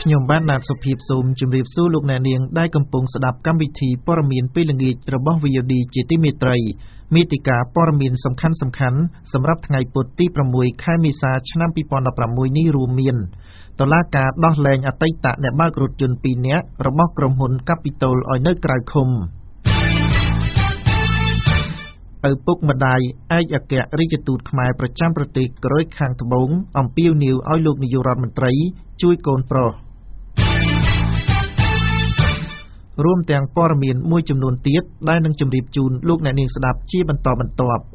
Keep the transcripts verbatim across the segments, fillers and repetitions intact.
ខ្ញុំបានណាត់សុភាពសូមជម្រាបសួរលោកអ្នកនាងដែលកំពុងស្ដាប់កម្មវិធីព័ត៌មានពេលល្ងាចរបស់ វី អូ ឌី ជាទីមេត្រីមេតិកាព័ត៌មានសំខាន់ៗសម្រាប់ថ្ងៃពុធទី6ខែមេសាឆ្នាំ2016នេះរួមមានតុលាការដោះលែងអតីតអ្នកបើករថយន្តពីរនាក់របស់ក្រុមហ៊ុន Capital ឲ្យនៅក្រៅឃុំឪពុកម្ដាយឯកអគ្គរដ្ឋទូតខ្មែរប្រចាំប្រទេសកូរ៉េខាងត្បូងអំពាវនាវឲ្យលោកនាយករដ្ឋមន្ត្រីជួយកូនប្រុសរួមទាំងព័ត៌មានមួយចំនួនទៀតដែលនឹងជម្រាបជូនលោកអ្នកនាងស្ដាប់ជាបន្តបន្ទាប់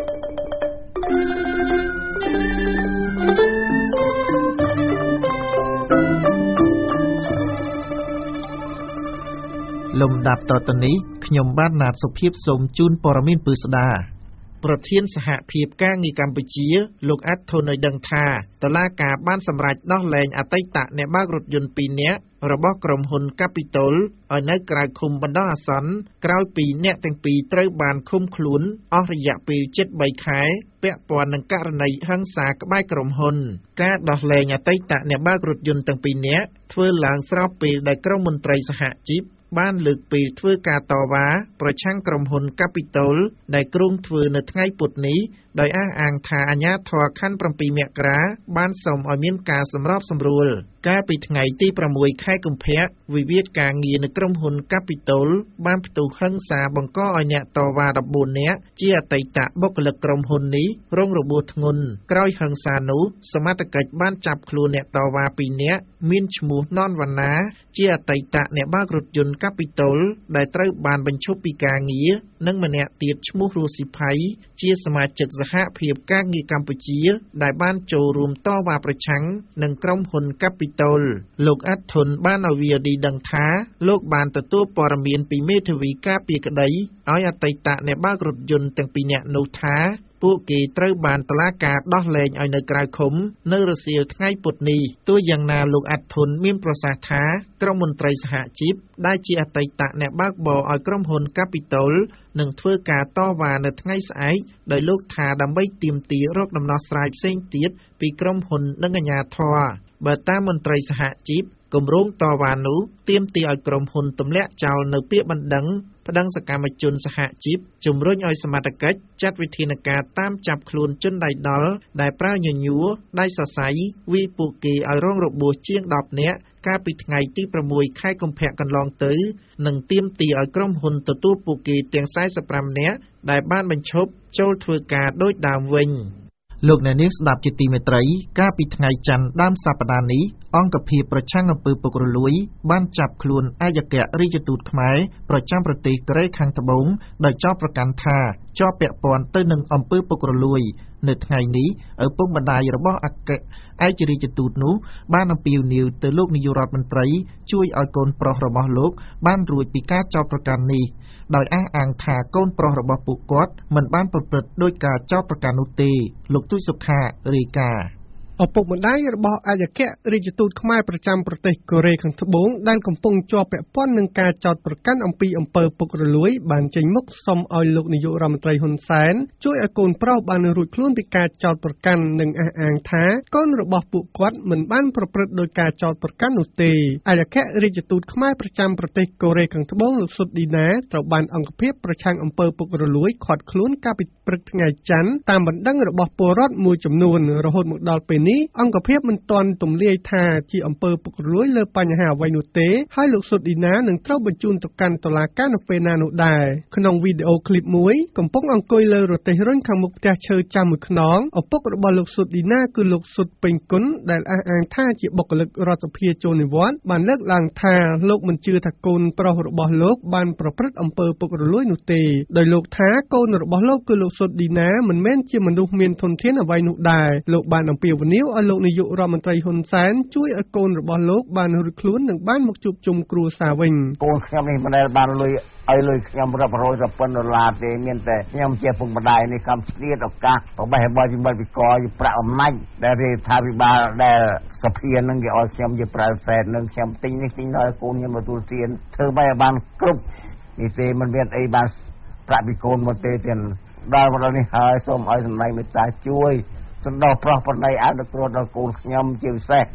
លំដាប់តទៅនេះខ្ញុំបាទណាតសុភាពសូមជូនព័ត៌មានពិស្ដាប្រធានសហភាពការងារកម្ពុជាលោកអាត់ធុនឲ្យដឹងថាតុលាការបានសម្រេចដោះលែងអតីតអ្នកបើករថយន្តពីរនាក់របស់ក្រុមហ៊ុន Capital ឲ្យនៅក្រៅឃុំបណ្ដោះអាសន្នក្រោយពីអ្នកទាំងពីរត្រូវបានឃុំខ្លួនអស់រយៈពេលជិតបីខែពាក់ព័ន្ធនឹងករណីហិង្សាក្បែរក្រុមហ៊ុនការដោះលែងអតីតអ្នកបើករថយន្តទាំងពីរនាក់ធ្វើឡើងស្របពេលដែលក្រុមមន្ត្រីសហជីពបានលើកពេលធ្វើការតវ៉ាប្រឆាំងក្រុមហ៊ុន Capital ដែលគ្រោងធ្វើនៅថ្ងៃពុធនេះដោយអះអាងថាអាជ្ញាធរខណ្ឌ7មករាបានសុំឲ្យមានការសម្របសម្រួលកាលពីថ្ងៃទី6ខែកុម្ភៈវិវាទការងារនៅក្រុមហ៊ុន Capital បានផ្ទុះហិង្សាបង្កឲ្យអ្នកតវ៉ាដប់បួននាក់ជាអតីតបុគ្គលិកក្រុមហ៊ុននេះរងរបួសធ្ងន់ក្រោយហិង្សានោះសមត្ថកិច្ចបានចាប់ខ្លួនអ្នកតវ៉ាពីរនាក់មានឈ្មោះណនវណ្ណាជាអតីតអ្នកបើករថយន្ត Capital ដែលត្រូវបានបញ្ឈប់ពីការងារនិងម្នាក់ទៀតឈ្មោះរស់ស៊ីផៃជាសមាជិកសហភាពការងារកម្ពុជាដែលបានចូលរួមតវ៉ាប្រឆាំងនឹងក្រុមហ៊ុន Capital លោកអាត់ធុនបានឲ្យ វី អូ ឌី ដឹងថាលោកបានទទួលព័ត៌មានពីមេធាវីការពារក្តីឲ្យអតីតអ្នកបើករថយន្តទាំងពីរនាក់នោះថាពួកគេត្រូវបានតុលាការដោះលែងឲ្យនៅក្រៅឃុំនៅរសៀលថ្ងៃពុធនេះទោះយ៉ាងណាលោកអាត់ធុនមានប្រសាសន៍ថាក្រុមមន្ត្រីសហជីពដែលជាអតីតអ្នកបើកបរឲ្យក្រុមហ៊ុន Capital នឹងធ្វើការតវ៉ានៅថ្ងៃស្អែកដោយលោកថាដើម្បីទាមទាររកដំណោះស្រាយផ្សេងទៀតពីក្រុមហ៊ុននិងអាជ្ញាធរបើតាមមន្ត្រីសហជីពគម្រោងតវ៉ានោះទាមទារឲ្យក្រុមហ៊ុនទម្លាក់ចោលនៅពាក្យបណ្ដឹងប្តឹងសកម្មជនសហជីពជំរុញឲ្យសមត្ថកិច្ចចាត់វិធានការតាមចាប់ខ្លួនជនដៃដល់ដែលប្រើញញួរដៃសរសៃវាយពួកគេឲ្យរងរបួសជាងដប់នាក់កាលពីថ្ងៃទី6ខែកុម្ភៈកន្លងទៅនិងទាមទារឲ្យក្រុមហ៊ុនទទួលពួកគេទាំងសែសិបប្រាំនាក់ដែលបានបញ្ឈប់ចូលធ្វើការដូចដើមវិញលោកអ្នកនាងស្ដាប់ជាទីមេត្រីកាលពីថ្ងៃច័ន្ទដើមសប្តាហ៍នេះអង្គភាពប្រឆាំងអំពើពុករលួយបានចាប់ខ្លួនឯកអគ្គរដ្ឋទូតខ្មែរប្រចាំប្រទេសកូរ៉េខាងត្បូងដោយចោទប្រកាន់ថាជាប់ពាក់ព័ន្ធទៅនឹងអំពើពុករលួយនៅថ្ងៃនេះឪពុកម្ដាយរបស់អគ្គឯករដ្ឋទូតនោះបានអំពាវនាវទៅលោកនាយករដ្ឋមន្ត្រីជួយឲ្យកូនប្រុសរបស់លោកបានរួចពីការចោទប្រកាន់នេះដោយអះអាងថាកូនប្រុសរបស់ពួកគាត់មិនបានប្រព្រឹត្តដោយការចោទប្រកាន់នោះទេលោកទូចសុខារាយការណ៍ឪពុកម្ដាយរបស់ឯកអគ្គរដ្ឋទូតខ្មែរប្រចាំប្រទេសកូរ៉េខាងត្បូងដែលកំពុងជាប់ពាក់ព័ន្ធនឹងការចោទប្រកាន់អំពីអំពើពុករលួយបានចេញមុខសុំឲ្យលោកនាយករដ្ឋមន្ត្រីហ៊ុនសែនជួយឲ្យកូនប្រុសបានរួចខ្លួនពីការចោទប្រកាន់និងអះអាងថាកូនរបស់ពួកគាត់មិនបានប្រព្រឹត្តដោយការចោទប្រកាន់នោះទេឯកអគ្គរដ្ឋទូតខ្មែរប្រចាំប្រទេសកូរ៉េខាងត្បូងលោកសុតឌីណាត្រូវបានអង្គភាពប្រឆាំងអំពើពុករលួយឃាត់ខ្លួនកាលពីព្រឹកថ្ងៃច័ន្ទតាមបណ្ដឹងរបស់ពលរដ្ឋមួយចំនួនរហូតមកដល់ពេលនេះអង្គភាពមិនទាន់ទម្លាយថាជាអំពើពុករលួយលើបញ្ហាអ្វីនោះទេហើយលោកសុតឌីណានឹងត្រូវបញ្ជូនទៅកាន់តុលាការនៅពេលណានោះដែរក្នុងវីដេអូឃ្លីបមួយកំពុងអង្គុយលើរទេះរុញខាងមុខផ្ទះឈើចាំមួយខ្នងឪពុករបស់លោកសុតឌីណាគឺលោកសុតពេញគុណដែលអះអាងថាជាបុគ្គលិករដ្ឋសភាចូលនិវត្តន៍បានលើកឡើងថាលោកមិនជឿថាកូនប្រុសរបស់លោកបានប្រព្រឹត្តអំពើពុករលួយនោះទេដោយលោកថាកូនរបស់លោកគឺលោកសុតឌីណាមិនមែនជាមនុស្សមានធនធានអ្វីនោះដែរលោកបានអំពាវនាវឲ្យលោកនាយករដ្ឋមន្ត្រីហ៊ុនសែនជួយឲ្យកូនរបស់លោកបានរួចខ្លួននិងបានមកជួបជុំគ្រួសារវិញកូនខ្ញុំនេះមិនដែលបានលុយឲ្យលុយខ្ញុំរាប់រយរាប់ពាន់ដុល្លារទេមានតែខ្ញុំជាពុកម្ដាយនេះកំឆ្លៀតឱកាសបបេះបោជាមិត្តវិកយប្រាក់អំណាចដែលរដ្ឋាភិបាលដែលសភានឹងគេឲ្យខ្ញុំជាប្រើសែតនឹងខ្ញុំទិញនេះទិញដល់កូនខ្ញុំទទួលទានធ្វើបែបបានគ្រប់នេះទេមិនមានអីបានប្រាក់ពីកូនមកទេទៀតដល់មកដល់នេះហើយសូមឲ្យសម្ដែងមេត្តាជួយសន្តោសប្រុសប្រណីអនុគ្រោះដល់កូនខ្ញុំជាពិសេស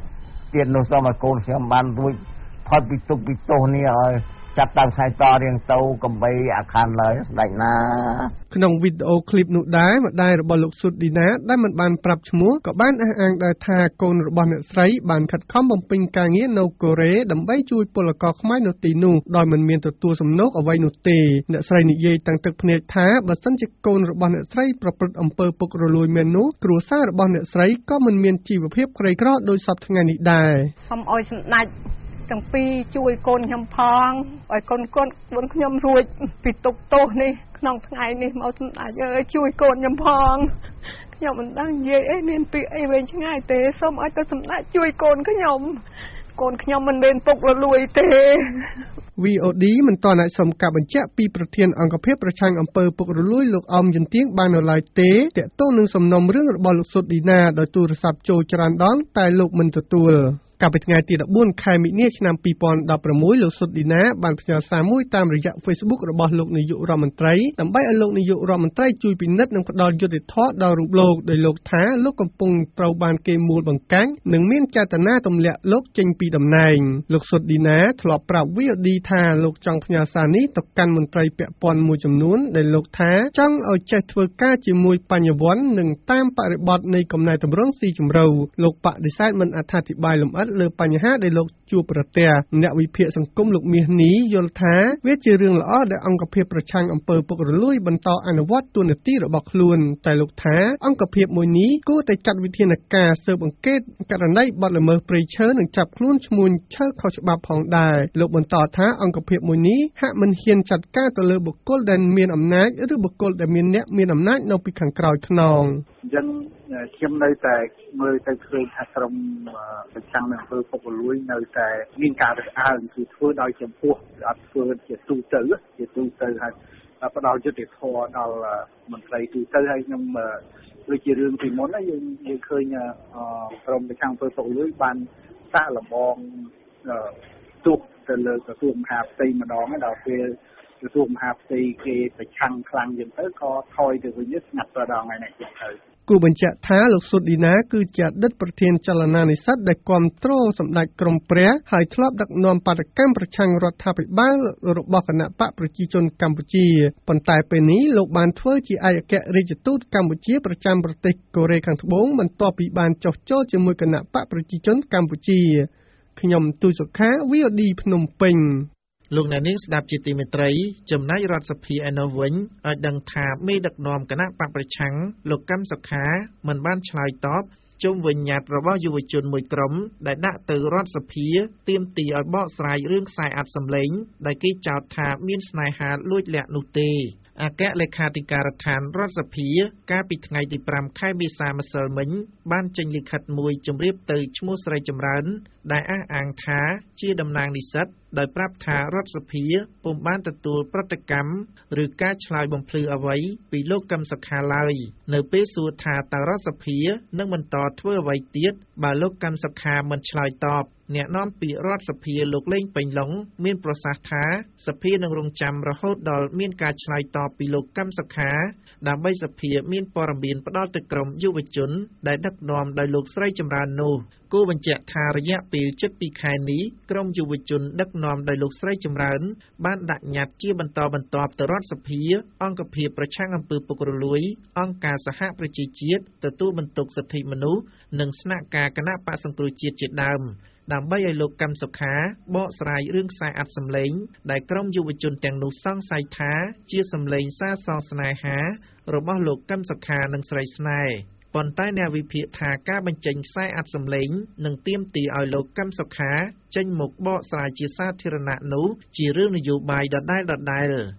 ទៀតនោះសូមឲ្យកូនខ្ញុំបានរួចផុតពីទុក្ខពីទោសនេះឲ្យចាប់តាំងថ្ងៃតរៀងទៅកំបីអាខានឡើយស្ដេចណាក្នុងវីដេអូឃ្លីបនោះដែរម្ដាយរបស់លោកស៊ុតឌីណាដែលមិនបានប្រាប់ឈ្មោះក៏បានអះអាងដែរថាកូនរបស់អ្នកស្រីបានខិតខំបំពេញការងារនៅកូរ៉េដើម្បីជួយពលករខ្មែរនៅទីនោះដោយមិនមានទទួលសំណូកអ្វីនោះទេអ្នកស្រីនិយាយតាំងទឹកភ្នែកថាបើសិនជាកូនរបស់អ្នកស្រីប្រព្រឹត្តអំពើពុករលួយមែននោះគ្រួសាររបស់អ្នកស្រីក៏មិនមានជីវភាពក្រីក្រដោយសពថ្ងៃនេះដែរសូមឲ្យសម្ដេចទាំងពីរជួយកូនខ្ញុំផងឲ្យកូនកូនខ្លួនខ្ញុំរួចពីទុក្ខទោសនេះក្នុងថ្ងៃនេះមកសម្ដេចអើយជួយកូនខ្ញុំផងខ្ញុំមិនដឹងនិយាយអីមានពាក្យអីវែងឆ្ងាយទេសូមឲ្យទៅសម្ដេចជួយកូនខ្ញុំកូនខ្ញុំមិនមានពុករលួយទេ វី អូ ឌី មិនទាន់អាចសុំការបញ្ជាក់ពីប្រធានអង្គភិបប្រឆាំងអំពើពុករលួយលោកអមយន្ទៀងបាននៅឡើយទេទាក់ទងនឹងសំណុំរឿងរបស់លោកស៊ុតឌីណាដោយទូរស័ព្ទចូលច្រើនដងតែលោកមិនទទួលកាលពីថ្ងៃទីដប់បួនខែមិនិនាឆ្នាំពីរពាន់ដប់ប្រាំមួយលោកស៊ុតឌីណាបានផ្ញើសារមួយតាមរយៈ Facebook របស់លោកនាយករដ្ឋមន្ត្រីដើម្បីឲ្យលោកនាយករដ្ឋមន្ត្រីជួយពិនិត្យនិងផ្ដល់យុត្តិធម៌ដល់រូបលោកដោយលោកថាលោកកំពុងត្រូវបានគេមូលបង្កាំងនិងមានចេតនាទម្លាក់លោកចេញពីតំណែងលោកស៊ុតឌីណាធ្លាប់ប្រាប់ វី អូ ឌី ថាលោកចង់ផ្ញើសារនេះទៅកាន់មន្ត្រីពាក់ព័ន្ធមួយចំនួនដែលលោកថាចង់ឲ្យចេះធ្វើការជាមួយបញ្ញវន្តនិងតាមបរិបទនៃកំណែតម្រង់ស៊ីជម្រៅលោកបដិសេធមិនអត្ថាធិប្បាយលម្អិតលើបញ្ហាដែលលោកជួបប្រទះអ្នកវិភាគសង្គមលោកមាសនេះយល់ថាវាជារឿងល្អដែលអង្គភាពប្រឆាំងអំពើពុករលួយបន្តអនុវត្តតួនាទីរបស់ខ្លួនតែលោកថាអង្គភាពមួយនេះគួរតែចាត់វិធានការស៊ើបអង្កេតករណីបទល្មើសព្រៃឈើនិងចាប់ខ្លួនឈ្មួញឈើខុសច្បាប់ផងដែរលោកបន្តថាអង្គភាពមួយនេះហាក់មិនហ៊ានចាត់ការទៅលើបុគ្គលដែលមានអំណាចឬបុគ្គលដែលមានអ្នកមានអំណាចនៅពីខាងក្រោយខ្នងអញ្ចឹងខ្ញុំនៅតែមើលទៅឃើញថាក្រុមប្រឆាំងនឹងធ្វើពុករលួយនៅតែមានការរើសអើងគឺធ្វើដោយចំពោះអត់ធ្វើជាទូទៅជាទូទៅហើយផ្ដល់យុត្តិធម៌ដល់មន្ត្រីទូទៅហើយខ្ញុំដូចជារឿងពីមុនយើងយើងឃើញក្រុមប្រឆាំងធ្វើពុករលួយបានសាកល្បងទោសទៅលើក្រសួងមហាផ្ទៃម្ដងដល់ពេលក្រសួងមហាផ្ទៃគេប្រឆាំងខ្លាំងយ៉ាងទៅក៏ថយទៅវិញស្ងាត់ទៅដល់ថ្ងៃនេះទៀតទៅគូបញ្ជាក់ថាលោកស៊ុតឌីណាគឺជាអតីតប្រធានចលនានិស្សិតដែលគាំទ្រសម្ដេចក្រមព្រះហើយធ្លាប់ដឹកនាំបដកម្មប្រឆាំងរដ្ឋាភិបាលរបស់គណបកប្រជាជនកម្ពុជាប៉ុន្តែពេលនេះលោកបានធ្វើជាឯកអគ្គរដ្ឋទូតកម្ពុជាប្រចាំប្រទេសកូរ៉េខាងត្បូងបន្ទាប់ពីបានចុះចូលជាមួយគណបកប្រជាជនកម្ពុជាខ្ញុំទូសុខា វី អូ ឌី ភ្នំពេញលោកអ្នកនាងស្ដាប់ជាទីមេត្រីចំណែករដ្ឋសភាឯណោះវិញឲ្យដឹងថាមេដឹកនាំគណៈបកប្រឆាំងលោកកឹមសុខាមិនបានឆ្លើយតបជុំវិញញត្តិរបស់យុវជនមួយក្រុមដែលដាក់ទៅរដ្ឋសភាទាមទារឲ្យបកស្រាយរឿងខ្សែអត្ថសម្លេងដែលគេចោទថាមានស្នេហាលួចលាក់នោះទេអគ្គលេខាធិការដ្ឋានរដ្ឋសភាកាលពីថ្ងៃទីប្រាំខែមេសាម្សិលមិញបានចេញលិខិតមួយជម្រាបទៅឈ្មោះស្រីចម្រើនដែលអះអាងថាជាតំណាងនិស្សិតដោយប្រាប់ថារដ្ឋសភាពុំបានទទួលប្រតិកម្មឬការឆ្លើយបំភ្លឺអ្វីពីលោកកឹមសុខាឡើយនៅពេលសួរថាតើរដ្ឋសភានឹងបន្តធ្វើអ្វីទៀតបើលោកកឹមសុខាមិនឆ្លើយតបអ្នកនាំពាក្យរដ្ឋសភាលោកលេងពេញឡុងមានប្រសាសន៍ថាសភានឹងរងចាំរហូតដល់មានការឆ្លើយតបពីលោកកឹមសុខាដើម្បីសភាមានព័ត៌មានផ្ដល់ទៅក្រុមយុវជនដែលដឹកនាំដោយលោកស្រីចម្រើននោះគូបញ្ជាក់ថារយៈពេលជិតពីរខែនេះក្រុមយុវជនដឹកនាំដោយលោកស្រីចម្រើនបានដាក់ញត្តិជាបន្តបន្ទាប់ទៅរដ្ឋសភាអង្គភាពប្រឆាំងអំពើពុករលួយអង្គការសហប្រជាជាតិទទួលបន្ទុកសិទ្ធិមនុស្សនិងស្នាក់ការគណៈបក្សសង្គ្រោះជាតិជាដើមដើម្បីឲ្យលោកកឹមសុខាបកស្រាយរឿងខ្សែអត្ថសម្លេងដែលក្រុមយុវជនទាំងនោះសង្ស័យថាជាសម្លេងសារសរស្នេហារបស់លោកកឹមសុខានិងស្រីស្នេហ៍ប៉ុន្តែអ្នកវិភាគថាការបញ្ចេញខ្សែអត្ថសម្លេងនិងទាមទារឲ្យលោកកឹមសុខាចេញមុខបកស្រាយជាសាធារណៈនោះជារឿងនយោបាយដដែលៗ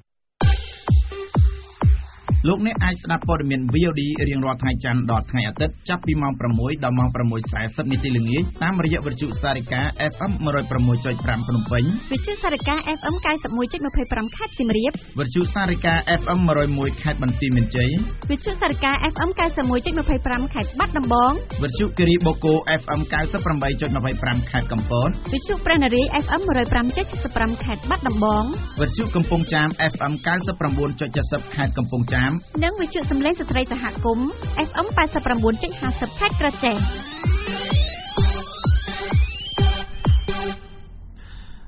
លោកអ្នកអាចស្ដាប់ព័ត៌មាន វី អូ ឌី រៀងរាល់ថ្ងៃច័ន្ទដល់ថ្ងៃអាទិត្យចាប់ពីម៉ោងប្រាំមួយដល់ម៉ោងប្រាំមួយសែសិបនាទីល្ងាចតាមរយៈវិទ្យុសារិកា អេฟ អេម một không sáu chấm năm ភ្នំពេញវិទ្យុសារិកា អេฟ អេម chín mươi mốt chấm hai mươi lăm ខេត្តសៀមរាបវិទ្យុសារិកា អេฟ អេម một không một ខេត្តបន្ទាយមានជ័យវិទ្យុសារិកា អេฟ អេម chín mươi mốt chấm hai mươi lăm ខេត្តបាត់ដំបងវិទ្យុគិរីបូកូ អេฟ អេម chín mươi tám chấm hai mươi lăm ខេត្តកំពតវិទ្យុព្រះនារី អេฟ អេម một không năm chấm bảy mươi lăm ខេត្តបាត់ដំបងវិទ្យុកំពង់ចាម អេฟ អេម chín mươi chín chấm bảy mươi ខេត្តកំពង់ចាមនិងវិទ្យុសំឡេងស្ត្រីសហគមន៍ អេฟ អេម tám mươi chín chấm năm mươi ខេត្តក្រចេះ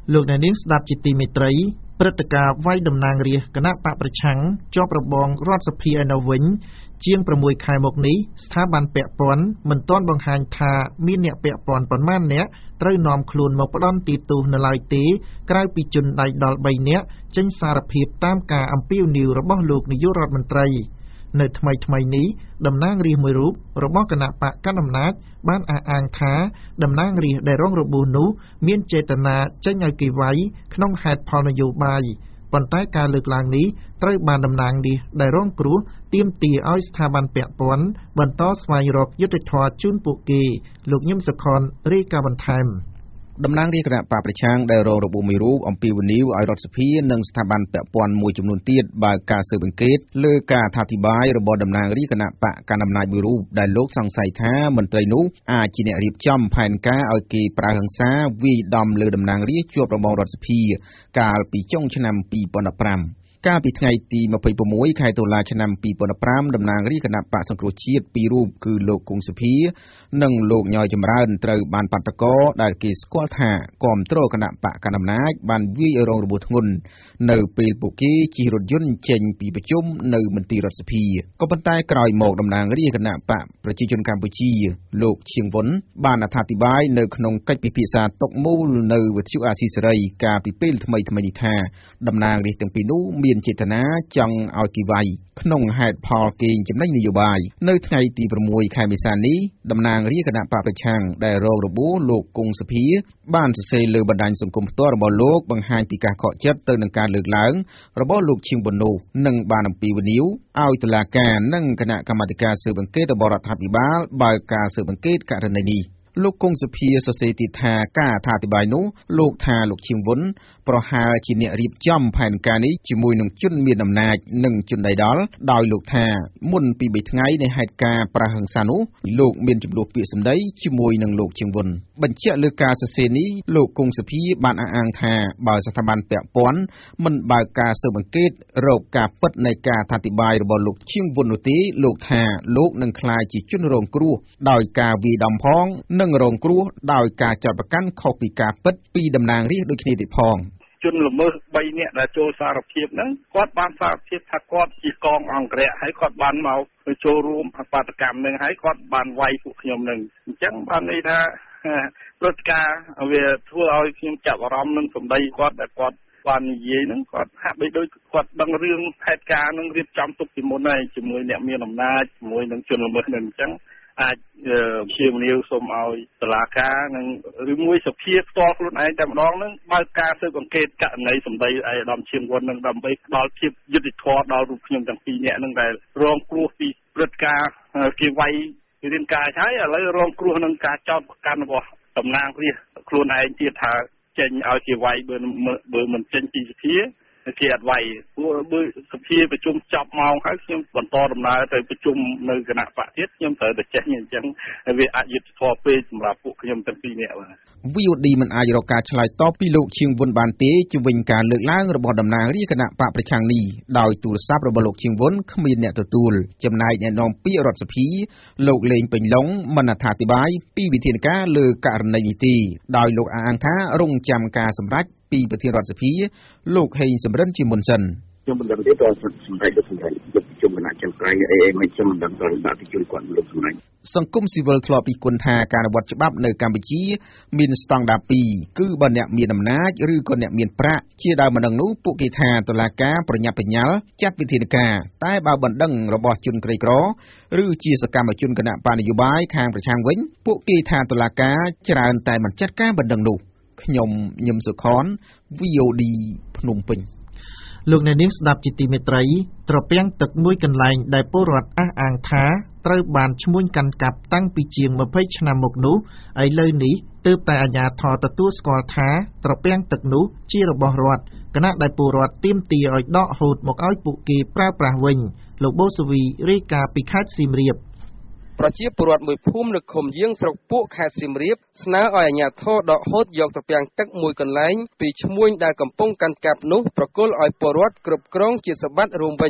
លោកអ្នកនាងស្ដាប់ជាទីមេត្រីព្រឹត្តិការណ៍វាយតំណាងរាស្ត្រគណៈបកប្រឆាំងជាប់របងរដ្ឋសភាឯនៅវិញជាង៦ខែមកនេះស្ថាប័នពាក់ព័ន្ធមិនទាន់បង្ហាញថាមានអ្នកពាក់ព័ន្ធប៉ុន្មានអ្នកត្រូវនាំខ្លួនមកផ្ដន់ទោសនៅឡើយទេក្រៅពីជនដៃដល់បីនាក់ចេញសារភាពតាមការអំពាវនាវរបស់លោកនាយករដ្ឋមន្ត្រីនៅថ្មីថ្មីនេះតំណាងរាស្ត្រមួយរូបរបស់គណៈបកកណ្ដាលអំណាចបានអះអាងថាតំណាងរាស្ត្រដែលរងរបួសនោះមានចេតនាចេញឲ្យគេវាយក្នុងហេតុផលនយោបាយប៉ុន្តែការលើកឡើងនេះត្រូវបានតំណាងរាស្ត្រដែលរងគ្រោះទាមទារឲ្យស្ថាប័នពាក់ព័ន្ធបន្តស្វែងរកយុត្តិធម៌ជូនពួកគេលោកញឹមសុខនរាយការណ៍បន្ថែមតំណាងរាស្ត្រគណៈបកប្រឆាំងដែលរងរបួសមួយរូបអំពាវនាវឲ្យរដ្ឋសភានិងស្ថាប័នពាក់ព័ន្ធមួយចំនួនទៀតបើកការស៊ើបអង្កេតលើការអធិប្បាយរបស់តំណាងរាស្ត្រគណៈបកកណ្ដាលអំណាចមួយរូបដែលលោកសង្ស័យថាមន្ត្រីនោះអាចជាអ្នករៀបចំផែនការឲ្យគេប្រើហិង្សាវាយដំលើតំណាងរាស្ត្រជាប់របងរដ្ឋសភាកាលពីចុងឆ្នាំពីរពាន់ដប់ប្រាំកាលពីថ្ងៃទីម្ភៃ៦ខែតុលាឆ្នាំពីរពាន់ដប់ប្រាំតំណាងរាស្ត្រគណៈបកសង្គ្រោះជាតិពីររូបគឺលោកគង់សុភានិងលោកញយចម្រើនត្រូវបានបាតុករដែលគេស្គាល់ថាគាំទ្រគណៈបកកណ្ដាលអំណាចបានវាយរងរបួសធ្ងន់នៅពេលពួកគេជិះរថយន្តចេញពីប្រជុំនៅមន្ទីររដ្ឋសភាក៏ប៉ុន្តែក្រោយមកតំណាងរាស្ត្រគណៈបកប្រជាជនកម្ពុជាលោកឈៀងវុនបានអធិប្បាយនៅក្នុងកិច្ចពិភាក្សាតុមូលនៅវិទ្យុអាស៊ីសេរីកាលពីពេលថ្មីថ្មីនេះថាតំណាងរាស្ត្រទាំងពីរនោះមានចេតនាចង់ឲ្យគីវាយក្នុងហេតុផលកេងចំណេញនយោបាយនៅថ្ងៃទី៦ខែមេសានេះតំណាងរាស្ត្រគណៈបកប្រឆាំងដែលរងរបួសលោកគង់សុភាបានសរសេរលើបណ្ដាញសង្គមផ្ទាល់របស់លោកបង្ហាញពីការខកចិត្តទៅនឹងការលើកឡើងរបស់លោកឈៀងវុននោះនិងបានអំពាវនាវឲ្យតុលាការនិងគណៈកម្មាធិការស៊ើបអង្កេតរបស់រដ្ឋាភិបាលបើកការស៊ើបអង្កេតករណីនេះលោកគង់សុភាសរសេរទៀតថាការអធិប្បាយនោះលោកថាលោកឈៀងវុនប្រហែលជាអ្នករៀបចំផែនការនេះជាមួយនឹងជនមានអំណាចនិងជនដៃដល់ដោយលោកថាមុនពីបីថ្ងៃនៃហេតុការណ៍ប្រហិង្សានោះលោកមានចំនួនពាក្យសម្ដីជាមួយនឹងលោកឈៀងវុនបញ្ជាក់លើការសរសេរនេះលោកគង់សុភាបានអះអាងថាបើស្ថាប័នពាក់ព័ន្ធមិនបើកការស៊ើបអង្កេតរកការពិតនៃការអធិប្បាយរបស់លោកឈៀងវុននោះទេលោកថាលោកនឹងក្លាយជាជនរងគ្រោះដោយការវាយដំផងនិងរងគ្រោះដោយការចាត់ប្រកាន់ខុសពីការពិតពីតំណាងរាស្ត្រដូចគ្នាទៀតផងជនល្មើសបីនាក់ដែលចូលសារភាពហ្នឹងគាត់បានសារភាពថាគាត់ជាកងអង្គរៈហើយគាត់បានមកចូលរួមអបាតកម្មនឹងហើយគាត់បានវាយពួកខ្ញុំនឹងអញ្ចឹងបានន័យថាព្រឹត្តិការណ៍វាធ្វើឲ្យខ្ញុំចាប់អារម្មណ៍នឹងសម្ដីគាត់ដែលគាត់បាននិយាយហ្នឹងគាត់ហាក់បីដូចគាត់ដឹងរឿងហេតុការណ៍នឹងរៀបចំទុកពីមុនហើយជាមួយអ្នកមានអំណាចជាមួយនឹងជនល្មើសនឹងអញ្ចឹងអាចជាមនាវសូមឲ្យតុលាការនិងឬមួយសភាផ្ទាល់ខ្លួនឯងតែម្ដងនឹងបើកការស៊ើបអង្កេតករណីសម្ដីឯកឧត្តមឈៀងវុននឹងដើម្បីផ្ដល់ភាពយុត្តិធម៌ដល់រូបខ្ញុំទាំងពីរនាក់នឹងដែលរងគ្រោះពីព្រឹត្តិការណ៍គេវាយរាងកាយហើយឥឡូវរងគ្រោះនឹងការចោទប្រកាន់របស់តំណាងរាស្ត្រខ្លួនឯងទៀតថាចេញឲ្យគេវាយបើបើមិនចេញពីសភាគេអត់វាយព្រោះបើសភាប្រជុំចប់ម៉ោងហើយខ្ញុំបន្តដំណើរទៅប្រជុំនៅគណៈបកទៀតខ្ញុំត្រូវតែចេះអញ្ចឹងវាអាចយុត្តិធម៌ពេកសម្រាប់ពួកខ្ញុំទាំងពីរនាក់បាទវី អូ ឌី មិនអាចរកការឆ្លើយតបពីលោកឈៀងវុនបានទេជុំវិញការលើកឡើងរបស់តំណាងរាស្ត្រគណៈបកប្រឆាំងនេះដោយទូរស័ព្ទរបស់លោកឈៀងវុនគ្មានអ្នកទទួលចំណែកអ្នកនាំពាក្យរដ្ឋសភាលោកលេងពេញឡុងមិនអត្ថាធិប្បាយពីវិធានការលើករណីនេះទេដោយលោកអះអាងថារងចាំការសម្រេចពីប្រធានរដ្ឋសភាលោកហេងសំរិនជាមុនសិនខ្ញុំមិនដឹងទេតើសម្រាប់សម្រាប់យុទ្ធជនគណៈចន្ទ្រៃអីអីមិនខ្ញុំមិនដឹងតើដាក់ទីជួយគាត់លោកសម្រាប់សង្គមស៊ីវិលធ្លាប់ពីគុណថាការអនុវត្តច្បាប់នៅកម្ពុជាមានស្តង់ដារពីរគឺបើអ្នកមានអំណាចឬក៏អ្នកមានប្រាក់ជាដើមបណ្ដឹងនោះពួកគេថាតុលាការប្រញាប់ប្រញាល់ចាត់វិធានការតែបើបណ្ដឹងរបស់ជនក្រីក្រឬជាសកម្មជនគណៈបកនយោបាយខាងប្រឆាំងវិញពួកគេថាតុលាការច្រើនតែមិនចាត់ការបណ្ដឹងនោះខ្ញុំញឹមសុខន វី អូ ឌី ភ្នំពេញលោកអ្នកនាងស្ដាប់ជាទីមេត្រីត្រពាំងទឹកមួយកន្លែងដែលពលរដ្ឋអះអាងថាត្រូវបានឈ្មួញកាន់កាប់តាំងពីជាងម្ភៃឆ្នាំមកនោះឥឡូវនេះទើបតែអាជ្ញាធរទទួលស្គាល់ថាត្រពាំងទឹកនោះជារបស់រដ្ឋគណៈដែលពលរដ្ឋទាមទារឲ្យដកហូតមកឲ្យពួកគេប្រើប្រាស់វិញលោកបូសវីរាយការណ៍ពីខេត្តសៀមរាបប្រជាពលរដ្ឋមួយភូមិនៅឃុំយាងស្រុកពួកខេត្តសៀមរាបស្នើឲ្យអាជ្ញាធរដកហូតយកត្រពាំងទឹកមួយកន្លែងពីឈ្មួញដែលកំពុងកាន់កាប់នោះប្រគល់ឲ្យពលរដ្ឋគ្រប់គ្រងជាសម្បត្តិរួមវិញព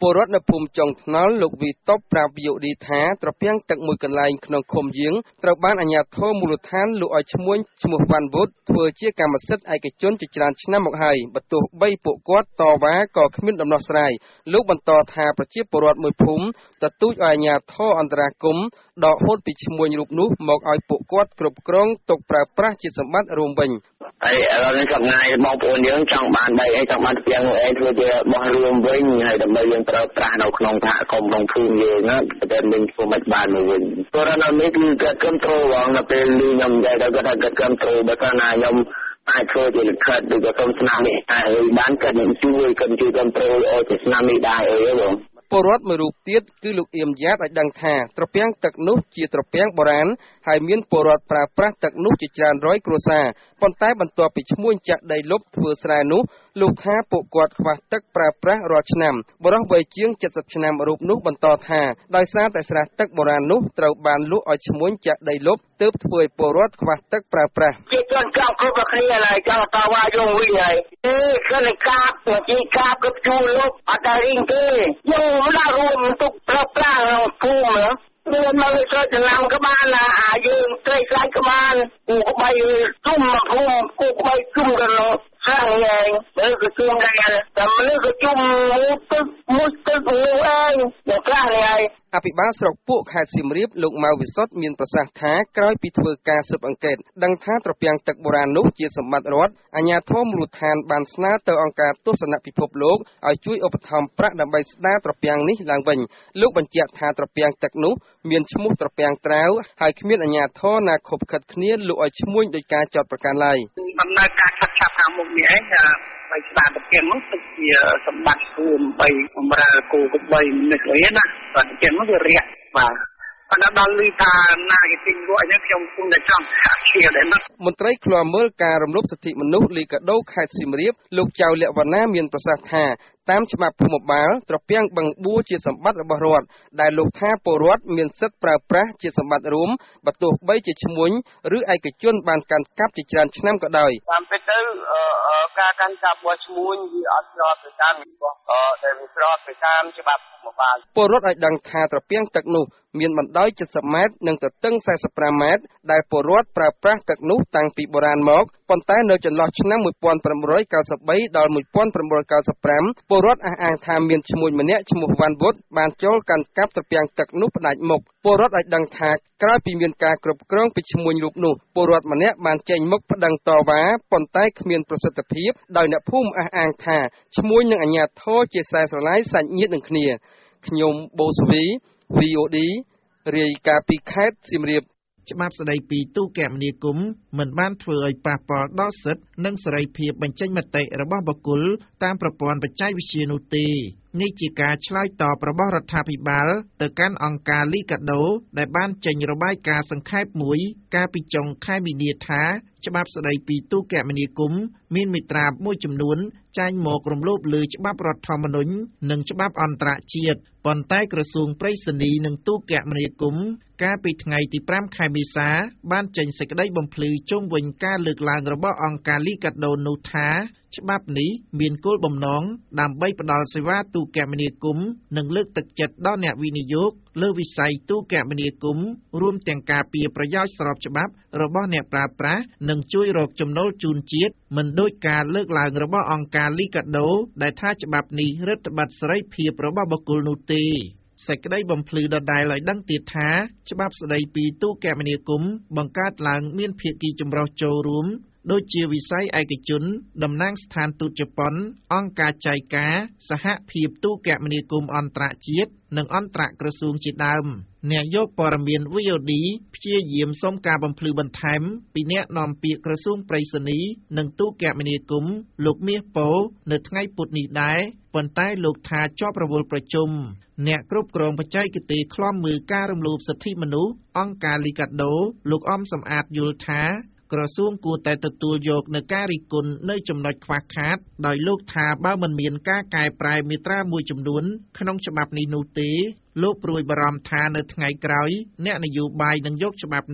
ពលរដ្ឋនៅភូមិចុងថ្នល់លោកវីតបប្រាប់វីអូឌីថាត្រពាំងទឹកមួយកន្លែងក្នុងឃុំយាងត្រូវបានអាជ្ញាធរមូលដ្ឋានលក់ឲ្យឈ្មួញឈ្មោះវ៉ាន់វុតធ្វើជាកម្មសិទ្ធិឯកជនជាច្រើនឆ្នាំមកហើយបើទោះបីពួកគាត់តវ៉ាក៏គ្មានដំណោះស្រាយលោកបន្តថាប្រជាពលរដ្ឋមួយភូមិទទូចឲ្យអាជ្ញាធរអន្តរាគមន៍ដកហូតពីឈ្មួញរូបនោះមកឲ្យពួកគាត់គ្រប់គ្រងទុកប្រើប្រាស់ជាសម្បត្តិរួមវិញហើយឥឡូវនេះសម្ងាយបងប្អូនយើងចង់បានដីអីចង់បានផ្ទះនោះអីធ្វើជាបោះរួមវិញហើយដើម្បីយើងប្រើប្រាស់នៅក្នុងសហគមន៍ក្នុងភូមិយើងណាតែមានធ្វើមិនបានមកវិញព្រោះនៅនេះគឺគាត់គ្រប់គ្រងបងនៅពេលលឺខ្ញុំនិយាយទៅគាត់ថាគាត់គ្រប់គ្រងបើថាខ្ញុំអាចធ្វើជាលិខិតឬក៏សុំស្នាមនេះហើយបានគាត់នឹងជួយគាត់ជួយគ្រប់គ្រងឲ្យជាស្នាមនេះដែរអីបងពលរដ្ឋមួយរូបទៀតគឺលោកអៀមយ៉ាតឲ្យដឹងថាត្រពាំងទឹកនោះជាត្រពាំងបុរាណហើយមានពលរដ្ឋប្រើប្រាស់ទឹកនោះជាច្រើនរយគ្រួសារប៉ុន្តែបន្ទាប់ពីឈ្មួញចាក់ដីលុបធ្វើស្រែនោះលោកថាពួកគាត់ខ្វះទឹកប្រើប្រាស់រាល់ឆ្នាំបរិះវ័យជាងเจ็ดสิบឆ្នាំរូបនោះបន្តថាដោយសារតែស្រះទឹកបុរាណនោះត្រូវបានលក់ឲ្យឈ្មួញចាក់ដីលុបទើបធ្វើឲ្យពលរដ្ឋខ្វះទឹកប្រើប្រាស់ជាជនក្រៅគ្រប់គ្នាហើយចង់តវ៉ាយងវិញហើយទេគឺកាបជាកាបគឺជួលលុបអត់តែរីងទេយើងមិនដាក់រួមទុកប្រើប្រាស់ក្នុងភូមិមានមកធ្វើចំណាំក៏បានអាយើងត្រីខ្លាច់ក៏បានគូក្បីជុំមកភូមិគូក្បីជុំกันខាងឯងបើក៏ជុំដែរតែមនុស្សក៏ជុំទឹកមួយទឹកមួយឯងតែខ្លះនេះអភិបាលស្រុកពួកខេត្តសៀមរាបលោកម៉ៅវិសុទ្ធមានប្រសាសន៍ថាក្រោយពីធ្វើការស៊ើបអង្កេតដឹងថាត្រពាំងទឹកបុរាណនោះជាសម្បត្តិរដ្ឋអាជ្ញាធរមូលដ្ឋានបានស្នើទៅអង្គការទស្សនពិភពលោកឲ្យជួយឧបត្ថម្ភប្រាក់ដើម្បីស្ដារត្រពាំងនេះឡើងវិញលោកបញ្ជាក់ថាត្រពាំងទឹកនោះមានឈ្មោះត្រពាំងត្រាវហើយគ្មានអាជ្ញាធរណាខុបខិតគ្នាលក់ឲ្យឈ្មួញដោយការចោទប្រកាន់ឡើយដំណើរការឆាប់ឆាប់ខាងមុខនេះឯងហើយស្ដារត្រពាំងនោះគឺជាសម្បត្តិរួមបីបំរើគោកបីនេះឯណាបាទត្រពាំងនោះវារាក់បាទអត់ដល់លឺថាណាគេទិញលក់អញ្ចឹងខ្ញុំគុំតែចង់ជាដែរណាមន្ត្រីឃ្លាំមើលការរំលោភសិទ្ធិមនុស្សលីកាដូខេត្តសៀមរាបលោកចៅលក្ខវណ្ណាមានប្រសាសន៍ថាតាមច្បាប់ភូមិបាលត្រពាំងបឹងបួរជាសម្បត្តិរបស់រដ្ឋដែលលោកថាពលរដ្ឋមានសិទ្ធិប្រើប្រាស់ជាសម្បត្តិរួមបើទោះបីជាឈ្មួញឬឯកជនបានកាន់កាប់ជាច្រើនឆ្នាំក៏ដោយតាមពិតទៅការកាន់កាប់របស់ឈ្មួញវាអត់ស្របទៅតាមរបស់ដែលវាស្របទៅតាមច្បាប់ភូមិបាលពលរដ្ឋឲ្យដឹងថាត្រពាំងទឹកនោះមានបណ្ដោយเจ็ดสิบម៉ែត្រនិងទទឹងสี่สิบห้าម៉ែត្រដែលពលរដ្ឋប្រើប្រាស់ទឹកនោះតាំងពីបុរាណមកប៉ុន្តែនៅចន្លោះឆ្នាំmột nghìn chín trăm chín mươi baដល់một nghìn chín trăm chín mươi lămពលរដ្ឋអះអាងថាមានឈ្មួញម្នាក់ឈ្មោះវ៉ាន់វុតបានចូលកាន់កាប់ត្រពាំងទឹកនោះផ្ដាច់មុខពលរដ្ឋឲ្យដឹងថាក្រោយពីមានការគ្រប់គ្រងពីឈ្មួញរូបនោះពលរដ្ឋម្នាក់បានចេញមុខប្តឹងតវ៉ាប៉ុន្តែគ្មានប្រសិទ្ធភាពដោយអ្នកភូមិអះអាងថាឈ្មួញនឹងអាជ្ញាធរជាខ្សែស្រឡាយសាច់ញាតិនឹងគ្នាខ្ញុំបូស្វី វី អូ ឌី រាយការណ៍ពីខេត្តសៀមរាបច្បាប់ស្តីពីទូរគមនាគមន៍មិនបានធ្វើឲ្យប៉ះពាល់ដល់សិទ្ធិនិងសេរីភាពបញ្ចេញមតិរបស់បុគ្គលតាមប្រព័ន្ធបច្ចេកវិទ្យានោះទេនេះជាការឆ្លើយតបរបស់រដ្ឋាភិបាលទៅកាន់អង្គការលីកាដូដែលបានចេញរបាយការណ៍សង្ខេបមួយកាលពីចុងខែមីនាថាច្បាប់ស្តីពីទូរគមនាគមន៍មានមាត្រាមួយចំនួនចែងមករំលោភលើច្បាប់រដ្ឋធម្មនុញ្ញនិងច្បាប់អន្តរជាតិប៉ុន្តែក្រសួងប្រៃសណីនិងទូរគមនាគមន៍កាលពីថ្ងៃទីប្រាំខែមេសាបានចេញសេចក្តីបំភ្លឺជុំវិញការលើកឡើងរបស់អង្គការលីកាដូនោះថាច្បាប់នេះមានគោលបំណងដើម្បីផ្ដល់សេវាទូរគមនាគមន៍និងលើកទឹកចិត្តដល់អ្នកវិនិយោគលើវិស័យទូរគមនាគមន៍រួមទាំងការពារប្រយោជន៍ស្របច្បាប់របស់អ្នកប្រើប្រាស់និងជួយរកចំណូលជូនជាតិមិនដូចការលើកឡើងរបស់អង្គការលីកាដូដែលថាច្បាប់នេះរឹតបន្តឹងសេរីភាពរបស់បុគ្គលនោះទេសេចក្តីបំភ្លឺដដែលឲ្យដឹងទៀតថាច្បាប់ស្តីពីទូរគមនាគមន៍បង្កើតឡើងមានភាគីចម្រុះចូលរួមដូចជាវិស័យឯកជនតំណាងស្ថានទូតជប៉ុនអង្គការចៃការសហភាពទូរគមនាគមន៍អន្តរជាតិនិងអន្តរក្រសួងជាដើមអ្នកយកព័ត៌មាន វី អូ ឌី ព្យាយាមសុំការបំភ្លឺបន្ថែមពីអ្នកនាំពាក្យក្រសួងប្រៃសណីនិងទូរគមនាគមន៍លោកមាសប៉ូនៅថ្ងៃពុធនេះដែរប៉ុន្តែលោកថាជាប់រវល់ប្រជុំអ្នកគ្រប់គ្រងបច្ចេកទេសឃ្លាំមើលការរំលោភសិទ្ធិមនុស្សអង្គការលីកាដូលោកអំសំអាតយល់ថាក្រសួងគួរតែទទួលយកនៅការរិះគន់នៅចំណុចខ្វះខាតដោយលោកថាបើមិនមានការកែប្រែមាត្រាមួយចំនួនក្នុងច្បាប់នេះនោះទេលោកព្រួយបារម្ភថានៅថ្ងៃក្រោយអ្នកនយោបាយនឹងយកច្បាប់នេះ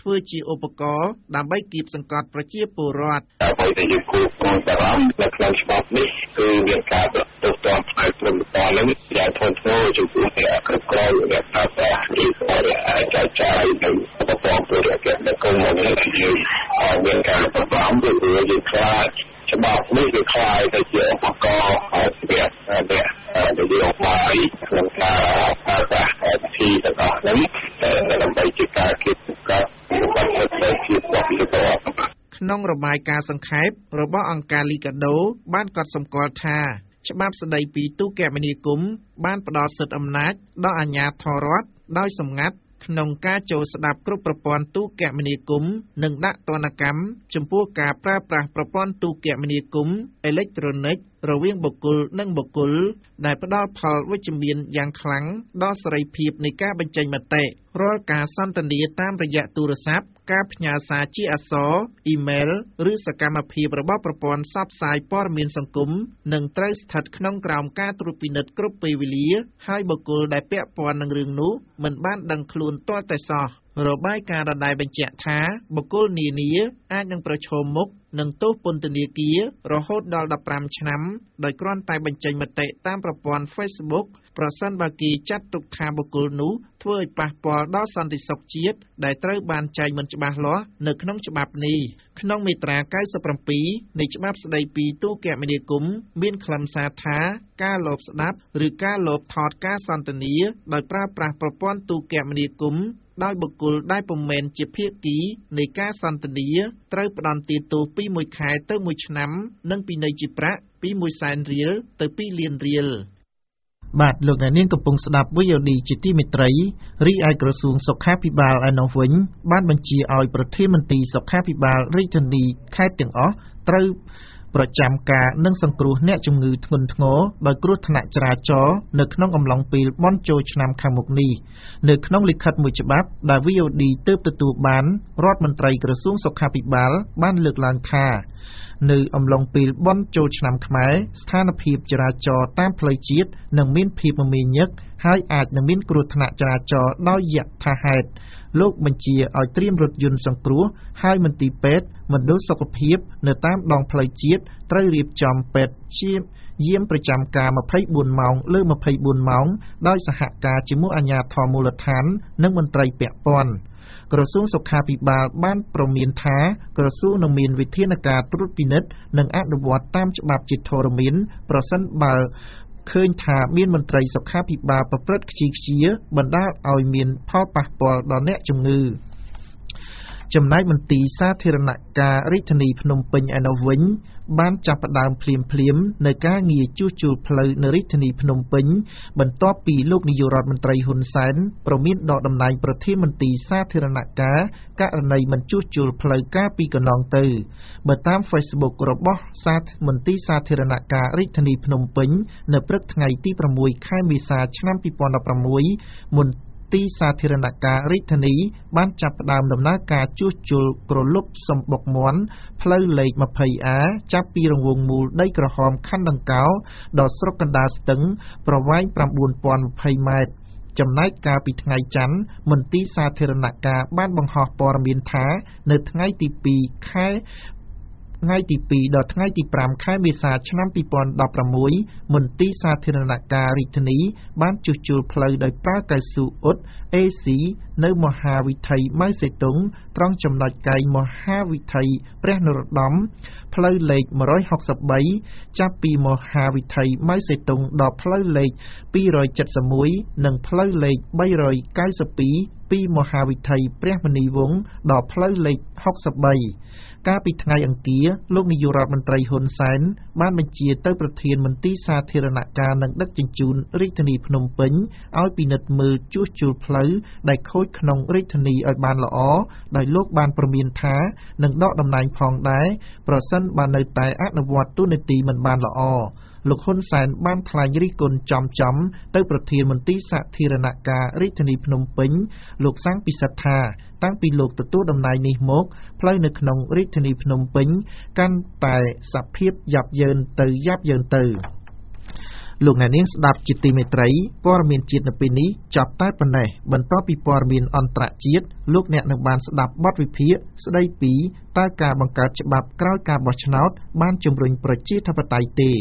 ធ្វើជាឧបករណ៍ដើម្បីគៀបសង្កត់ប្រជាពលរដ្ឋអ្វីដែលយើងគួរព្រួយបារម្ភនៅក្នុងច្បាប់នេះគឺមានការទស្សនវិជ្ជាផ្នែកព្រំដែននេះយ៉ាងធ្ងន់ធ្ងរចំពោះអ្នកគ្រប់គ្រងអ្នកប្រើប្រាស់ឬក៏អ្នកអាចចាយចាយនៅឧបករណ៍ពលរដ្ឋនៅក្នុងនេះយើងមានការប្របាំងព្រោះយើងខ្លាចច្បាប់នេះវាខ្លាយទៅជាឧបករណ៍សម្រាប់អ្នកដែលយកមកក្នុងការប្រើប្រាស់វិធីទាំងអស់នេះដើម្បីជាការគិតកាត់របស់សិទ្ធិភាពរបស់ពលរដ្ឋក្នុងរបាយការណ៍សង្ខេបរបស់អង្គការលីកាដូបានកត់សម្គាល់ថាច្បាប់ស្តីពីទូរគមនាគមន៍បានផ្ដល់សិទ្ធិអំណាចដល់អាជ្ញាធររដ្ឋដោយសម្ងាត់ក្នុងការចូលស្ដាប់គ្រប់ប្រព័ន្ធទូរគមនាគមន៍និងដាក់ទណ្ឌកម្មចំពោះការប្រើប្រាស់ប្រព័ន្ធទូរគមនាគមន៍អេឡិចត្រូនិករវាងបុគ្គលនិងបុគ្គលដែលផ្ដល់ផលវិជ្ជមានយ៉ាងខ្លាំងដល់សេរីភាពនៃការបញ្ចេញមតិរាល់ការសន្ទនាតាមរយៈទូរស័ព្ទការផ្ញើសារជាអក្សរអ៊ីមែលឬសកម្មភាពរបស់ប្រព័ន្ធផ្សព្វផ្សាយព័ត៌មានសង្គមនឹងត្រូវស្ថិតក្នុងក្រោមការត្រួតពិនិត្យគ្រប់ពេលវេលាហើយបុគ្គលដែលពាក់ព័ន្ធនឹងរឿងនោះមិនបានដឹងខ្លួនទាល់តែសោះរបាយការណ៍ដដែលបញ្ជាក់ថាបុគ្គលនានាអាចនឹងប្រឈមមុខនឹងទោសពន្ធនាគាររហូតដល់ដប់ប្រាំឆ្នាំដោយគ្រាន់តែបញ្ចេញមតិតាមប្រព័ន្ធ Facebook ប្រសិនបើគេចាត់ទុកថាបុគ្គលនោះធ្វើឲ្យប៉ះពាល់ដល់សន្តិសុខជាតិដែលត្រូវបានចែងមិនច្បាស់លាស់នៅក្នុងច្បាប់នេះក្នុងមាត្រាកៅសិប៧នៃច្បាប់ស្តីពីទូរគមនាគមន៍មានខ្លឹមសារថាការលបស្ដាប់ឬការលបថតការសន្ទនាដោយប្រើប្រាស់ប្រព័ន្ធទូរគមនាគមន៍ដោយបុគ្គលដែលពុំមែនជាភាគីនៃការសន្ទនាត្រូវផ្តន្ទាទោសពីមួយខែទៅមួយឆ្នាំនិងពិន័យជាប្រាក់ពីមួយសែនរៀលទៅពីរលានរៀលបាទលោកអ្នកនាងកំពុងស្ដាប់ វី អូ ឌី ជាទីមេត្រីរីឯក្រសួងសុខាភិបាលឯណោះវិញបានបញ្ជាឲ្យប្រធានមន្ត្រីសុខាភិបាលរាជធានីខេត្តទាំងអស់ត្រូវប្រចាំការនិងសង្គ្រោះអ្នកជំងឺធ្ងន់ធ្ងរដោយគ្រោះថ្នាក់ចរាចរណ៍នៅក្នុងអំឡុងពេលបុណ្យចូលឆ្នាំខាងមុខនេះនៅក្នុងលិខិតមួយច្បាប់ដែល វី អូ ឌី ទើបទទួលបានរដ្ឋមន្ត្រីក្រសួងសុខាភិបាលបានលើកឡើងថានៅអំឡុងពេលបុណ្យចូលឆ្នាំខ្មែរស្ថានភាពចរាចរណ៍តាមផ្លូវជាតិនឹងមានភាពមមាញឹកហើយអាចនឹងមានគ្រោះថ្នាក់ចរាចរណ៍ដោយយថាហេតុលោកបញ្ជាឲ្យត្រៀមរថយន្តសង្គ្រោះហើយមន្ទីរពេទ្យមណ្ឌលសុខភាពនៅតាមដងផ្លូវជាតិត្រូវរៀបចំពេទ្យជាយាមប្រចាំការម្ភៃបួនម៉ោងលើម្ភៃបួនម៉ោងដោយសហការជាមួយអាជ្ញាធរមូលដ្ឋាននិងមន្ត្រីពាក់ព័ន្ធក្រសួងសុខាភិបាលបានប្រមានថាក្រសួងនឹងមានវិធានការត្រួតពិនិត្យនិងអនុវត្តតាមច្បាប់ជាធរមានប្រសិនបើឃើញថាមានមន្ត្រីសុខាភិបាលប្រព្រឹត្តខ្ជិលខ្ជាបណ្ដាលឲ្យមានផលប៉ះពាល់ដល់អ្នកជំងឺចំណែកមន្ទីរសាធារណការរាជធានីភ្នំពេញឯណោះវិញបានចាប់ផ្ដើមភ្លាមភ្លាមនៅការងារជួសជុលផ្លូវនៅរាជធានីភ្នំពេញបន្ទាប់ពីលោកនាយករដ្ឋមន្ត្រីហ៊ុនសែនប្រមានដកតំណែងប្រធានមន្ទីរសាធារណការករណីមិនជួសជុលផ្លូវកាលពីកន្លងទៅបើតាម Facebook របស់សាធាមន្ទីរសាធារណការរាជធានីភ្នំពេញនៅព្រឹកថ្ងៃទីប្រាំមួយខែមេសាឆ្នាំពីរពាន់ដប់ប្រាំមួយមន្ទីរសាធារណការរាជធានីបានចាប់ផ្ដើមដំណើរការជួសជុលក្រឡុបសំបុកមាន់ផ្លូវលេខ ម្ភៃអា ចាប់ពីរង្វង់មូលដីក្រហមខណ្ឌដង្កោដល់ស្រុកកណ្ដាលស្ទឹងប្រវែង៩ពាន់ម្ភៃម៉ែត្រចំណែកកាលពីថ្ងៃច័ន្ទមន្ទីរសាធារណការបានបង្ហោះព័ត៌មានថានៅថ្ងៃទីពីរខែថ្ងៃទីពីរដល់ថ្ងៃទីប្រាំខែមេសាឆ្នាំពីរពាន់ដប់ប្រាំមួយមន្ទីរសាធារណការរាជធានីបានជួសជុលផ្លូវដោយប្រើកៅស៊ូអ៊ុត អេ ស៊ី នៅមហាវិថីម៉ៅសេទុងត្រង់ចំណុចកែងមហាវិថីព្រះនរោត្តមផ្លូវលេខមួយរយហុកសិបបីចាប់ពីមហាវិថីម៉ៅសេទុងដល់ផ្លូវលេខពីររយเจ็ดสิบเอ็ดនិងផ្លូវលេខបីរយเก้าสิบสองពីមហាវិថីព្រះមនីវង្សដល់ផ្លូវលេខហុកសិបបីកាលពីថ្ងៃអង្គារលោកនាយករដ្ឋមន្ត្រីហ៊ុនសែនបានបញ្ជាទៅប្រធានមន្ទីរសាធារណការនិងដឹកជញ្ជូនរាជធានីភ្នំពេញឲ្យពិនិត្យមើលជួសជុលផ្លូវដែលខូចក្នុងរាជធានីឲ្យបានល្អដោយលោកបានព្រមានថានឹងដកតំណែងផងដែរប្រសិនបើនៅតែអនុវត្តទូនាទីមិនបានល្អលោកហ៊ុនសែនបានថ្លែងរិះគន់ចំចំទៅប្រធានមន្ទីរសាធារណការរាជធានីភ្នំពេញលោកសាំងពិសិដ្ឋថាតាំងពីលោកទទួលតំណែងនេះមកផ្លូវនៅក្នុងរាជធានីភ្នំពេញកាន់តែសភាពយ៉ាប់យ៉ឺនទៅយ៉ាប់យ៉ឺនទៅលោកអ្នកនាងស្ដាប់ជាទីមេត្រីព័ត៌មានជាតិនៅពេលនេះចប់តែប៉ុណ្ណេះបន្តពីព័ត៌មានអន្តរជាតិលោកអ្នកនឹងបានស្ដាប់បទវិភាគស្ដីពីតើការបង្កើតច្បាប់ក្រោយការបោះឆ្នោតបានជំរុញប្រជាធិបតេយ្យទេ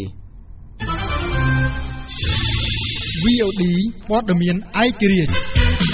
វី អូ ឌី ព័ត៌មានឯករាជ្យ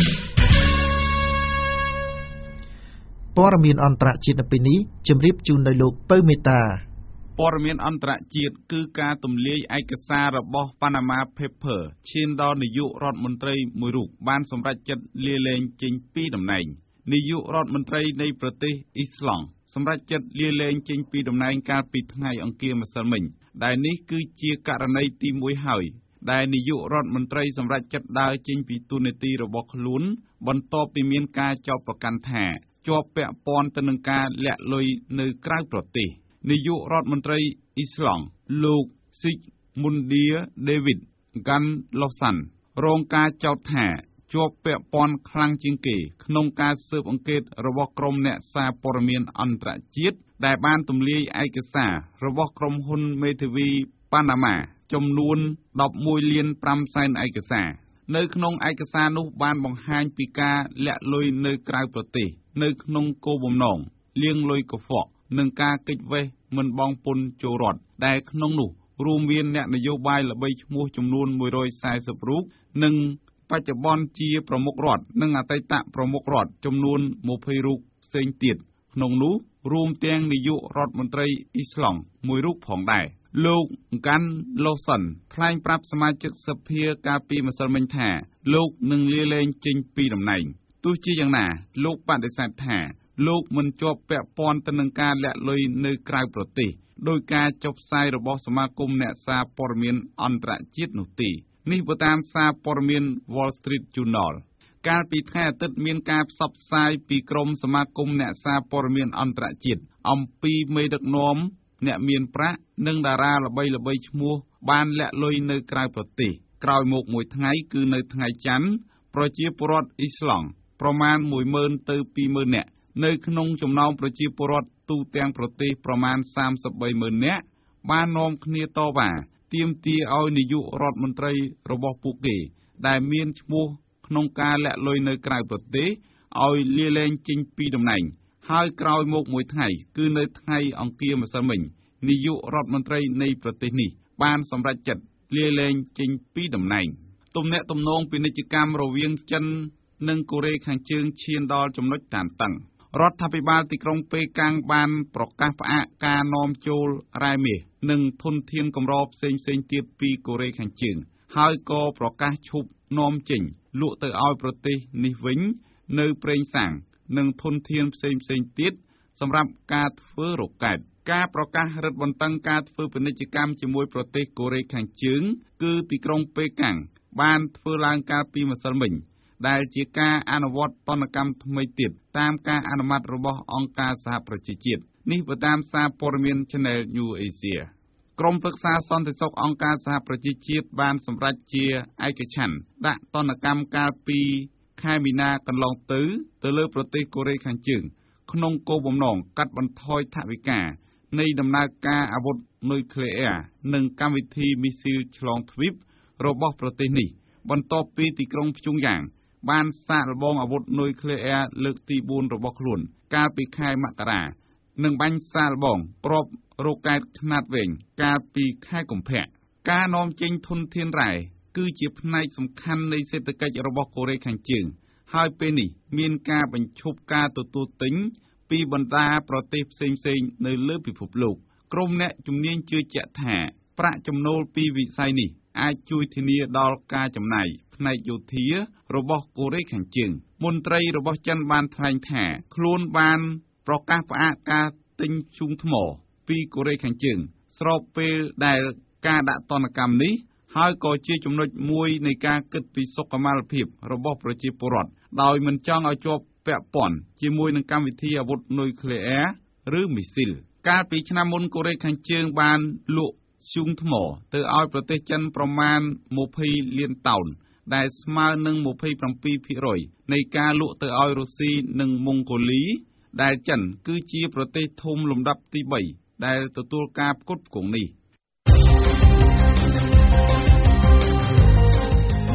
ព័ត៌មានអន្តរជាតិនៅពេលនេះជម្រាបជូនដោយលោកពៅមេតាព័ត៌មានអន្តរជាតិគឺការទម្លាយឯកសាររបស់ Panama Paper ឈានដល់នាយករដ្ឋមន្ត្រីមួយរូបបានសម្រេចចិត្តលាលែងចេញពីតំណែងនាយករដ្ឋមន្ត្រីនៃប្រទេសអ៊ីស្លង់សម្រេចចិត្តលាលែងចេញពីតំណែងកាលពីថ្ងៃអង្គារម្សិលមិញដែលនេះគឺជាករណីទីមួយហើយដែលនាយករដ្ឋមន្ត្រីសម្រេចចិត្តដើរចេញពីតួនាទីរបស់ខ្លួនបន្ទាប់ពីមានការចោទប្រកាន់ថាជាប់ពាក់ព័ន្ធទៅនឹងការលាក់លុយនៅក្រៅប្រទេសនាយករដ្ឋមន្ត្រីអ៊ីស្លង់លោកស៊ីកមុនឌាដេវីតហ្គាន់ឡូសាន់រងការចោទថាជាប់ពាក់ព័ន្ធខ្លាំងជាងគេក្នុងការស៊ើបអង្កេតរបស់ក្រុមអ្នកសារព័ត៌មានអន្តរជាតិដែលបានទម្លាយឯកសាររបស់ក្រុមហ៊ុនមេធាវីប៉ាណាម៉ាចំនួនដប់មួយលានប្រាំសែនឯកសារនៅក្នុងឯកសារនោះបានបង្ហាញពីការលាក់លុយនៅក្រៅប្រទេសនៅក្នុងគោលបំណងលាងលុយកខ្វក់និងការគេចវេះមិនបង់ពន្ធចូលរដ្ឋដែលក្នុងនោះរួមមានអ្នកនយោបាយល្បីឈ្មោះចំនួនមួយរយសែសិបរូបនិងបច្ចុប្បន្នជាប្រមុខរដ្ឋនិងអតីតប្រមុខរដ្ឋចំនួនម្ភៃរូបផ្សេងទៀតក្នុងនោះរួមទាំងនាយករដ្ឋមន្ត្រីអ៊ីស្លង់មួយរូបផងដែរលោកកាន់ឡូសិនថ្លែងប្រាប់សមាជិកសភាកាលពីម្សិលមិញថាលោកនឹងលាលែងចេញពីតំណែងទោះជាយ៉ាងណាលោកបដិសេធថាលោកមិនជាប់ពាក់ព័ន្ធទៅនឹងការលាក់លុយនៅក្រៅប្រទេសដោយការចុះផ្សាយរបស់សមាគមអ្នកសារព័ត៌មានអន្តរជាតិនោះទេនេះបើតាមសារព័ត៌មាន Wall Street Journal កាលពីថ្ងៃអាទិត្យមានការផ្សព្វផ្សាយពីក្រុមសមាគមអ្នកសារព័ត៌មានអន្តរជាតិអំពីមេដឹកនាំអ្នកមានប្រាក់និងតារាល្បីៗឈ្មោះបានលាក់លុយនៅក្រៅប្រទេសក្រោយមកមួយថ្ងៃគឺនៅថ្ងៃច័ន្ទប្រជាពលរដ្ឋអ៊ីស្លង់ប្រមាណមួយម៉ឺនទៅពីរម៉ឺននាក់នៅក្នុងចំណោមប្រជាពលរដ្ឋទូទាំងប្រទេសប្រមាណសាមសិបបីម៉ឺននាក់បាននាំគ្នាតវ៉ាទាមទារឲ្យនាយករដ្ឋមន្ត្រីរបស់ពួកគេដែលមានឈ្មោះក្នុងការលាក់លុយនៅក្រៅប្រទេសឲ្យលាលែងចេញពីតំណែងហើយក្រោយមកមួយថ្ងៃគឺនៅថ្ងៃអង្គារម្សិលមិញនាយករដ្ឋមន្ត្រីនៃប្រទេសនេះបានសម្រេចចិត្តលាលែងចេញពីតំណែងទំនាក់ទំនងពាណិជ្ជកម្មរវាងចិននិងកូរ៉េខាងជើងឈានដល់ចំណុចតានតឹងរដ្ឋាភិបាលទីក្រុងប៉េកាំងបានប្រកាសផ្អាកការនាំចូលរ៉ែមាសនិងធនធានកម្រផ្សេងៗទៀតពីកូរ៉េខាងជើងហើយក៏ប្រកាសឈប់នាំចេញលក់ទៅឲ្យប្រទេសនេះវិញនៅប្រេងសាំងនិងធនធានផ្សេងៗទៀតសម្រាប់ការធ្វើរ៉ុកែតការប្រកាសរឹតបន្តឹងការធ្វើពាណិជ្ជកម្មជាមួយប្រទេសកូរ៉េខាងជើងគឺទីក្រុងប៉េកាំងបានធ្វើឡើងកាលពីម្សិលមិញដែលជាការអនុវត្តទណ្ឌកម្មថ្មីទៀតតាមការអនុម័តរបស់អង្គការសហប្រជាជាតិនេះបើតាមសារព័ត៌មាន Channel News Asia ក្រុមប្រឹក្សាសន្តិសុខអង្គការសហប្រជាជាតិបានសម្រេចជាឯកច្ឆន្ទដាក់ទណ្ឌកម្មកាលពីខែមីនាកន្លងទៅទៅលើប្រទេសកូរ៉េខាងជើងក្នុងគោលបំណងកាត់បន្ថយថវិកានៃដំណើរការអាវុធនុយក្លេអ៊ែរនិងកម្មវិធីមីស៊ីលឆ្លងទ្វីបរបស់ប្រទេសនេះបន្ទាប់ពីទីក្រុងព្យុងយ៉ាងបានសាកល្បងអាវុធនុយក្លេអ៊ែរលើកទីបួនរបស់ខ្លួនកាលពីខែមករានិងបាញ់សាកល្បងគ្រាប់រ៉ុកែតខ្នាតវែងកាលពីខែកុម្ភៈការនាំចេញធនធានរ៉ែគឺជាផ្នែកសំខាន់នៃសេដ្ឋកិច្ចរបស់កូរ៉េខាងជើងហើយពេលនេះមានការបញ្ឈប់ការទទួលទិញពីបណ្ដាប្រទេសផ្សេងៗនៅលើពិភពលោកក្រុមអ្នកជំនាញជឿជាក់ថាប្រាក់ចំណូលពីវិស័យនេះអាចជួយធានាដល់ការចំណាយផ្នែកយោធារបស់កូរ៉េខាងជើងមន្ត្រីរបស់ចិនបានថ្លែងថាខ្លួនបានប្រកាសផ្អាកការទិញធ្យូងថ្មពីកូរ៉េខាងជើងស្របពេលដែលការដាក់ទណ្ឌកម្មនេះហើយក៏ជាចំណុចមួយនៃការគិតពីសុខុមាលភាពរបស់ប្រជាពលរដ្ឋដោយមិនចង់ឲ្យជាប់ពាក់ព័ន្ធជាមួយនឹងកម្មវិធីអាវុធនុយក្លេអ៊ែរឬមីស៊ីលកាលពីឆ្នាំមុនកូរ៉េខាងជើងបានលក់ធ្យូងថ្មទៅឲ្យប្រទេសចិនប្រមាណម្ភៃលានតោនដែលស្មើនឹងម្ភៃប្រាំពីរភាគរយនៃការលក់ទៅឲ្យរុស្ស៊ីនិងម៉ុងហ្គូលីដែលចិនគឺជាប្រទេសធំលំដាប់ទីបីដែលទទួលការផ្គត់ផ្គង់នេះ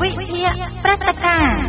វិភាគព្រឹត្តិការណ៍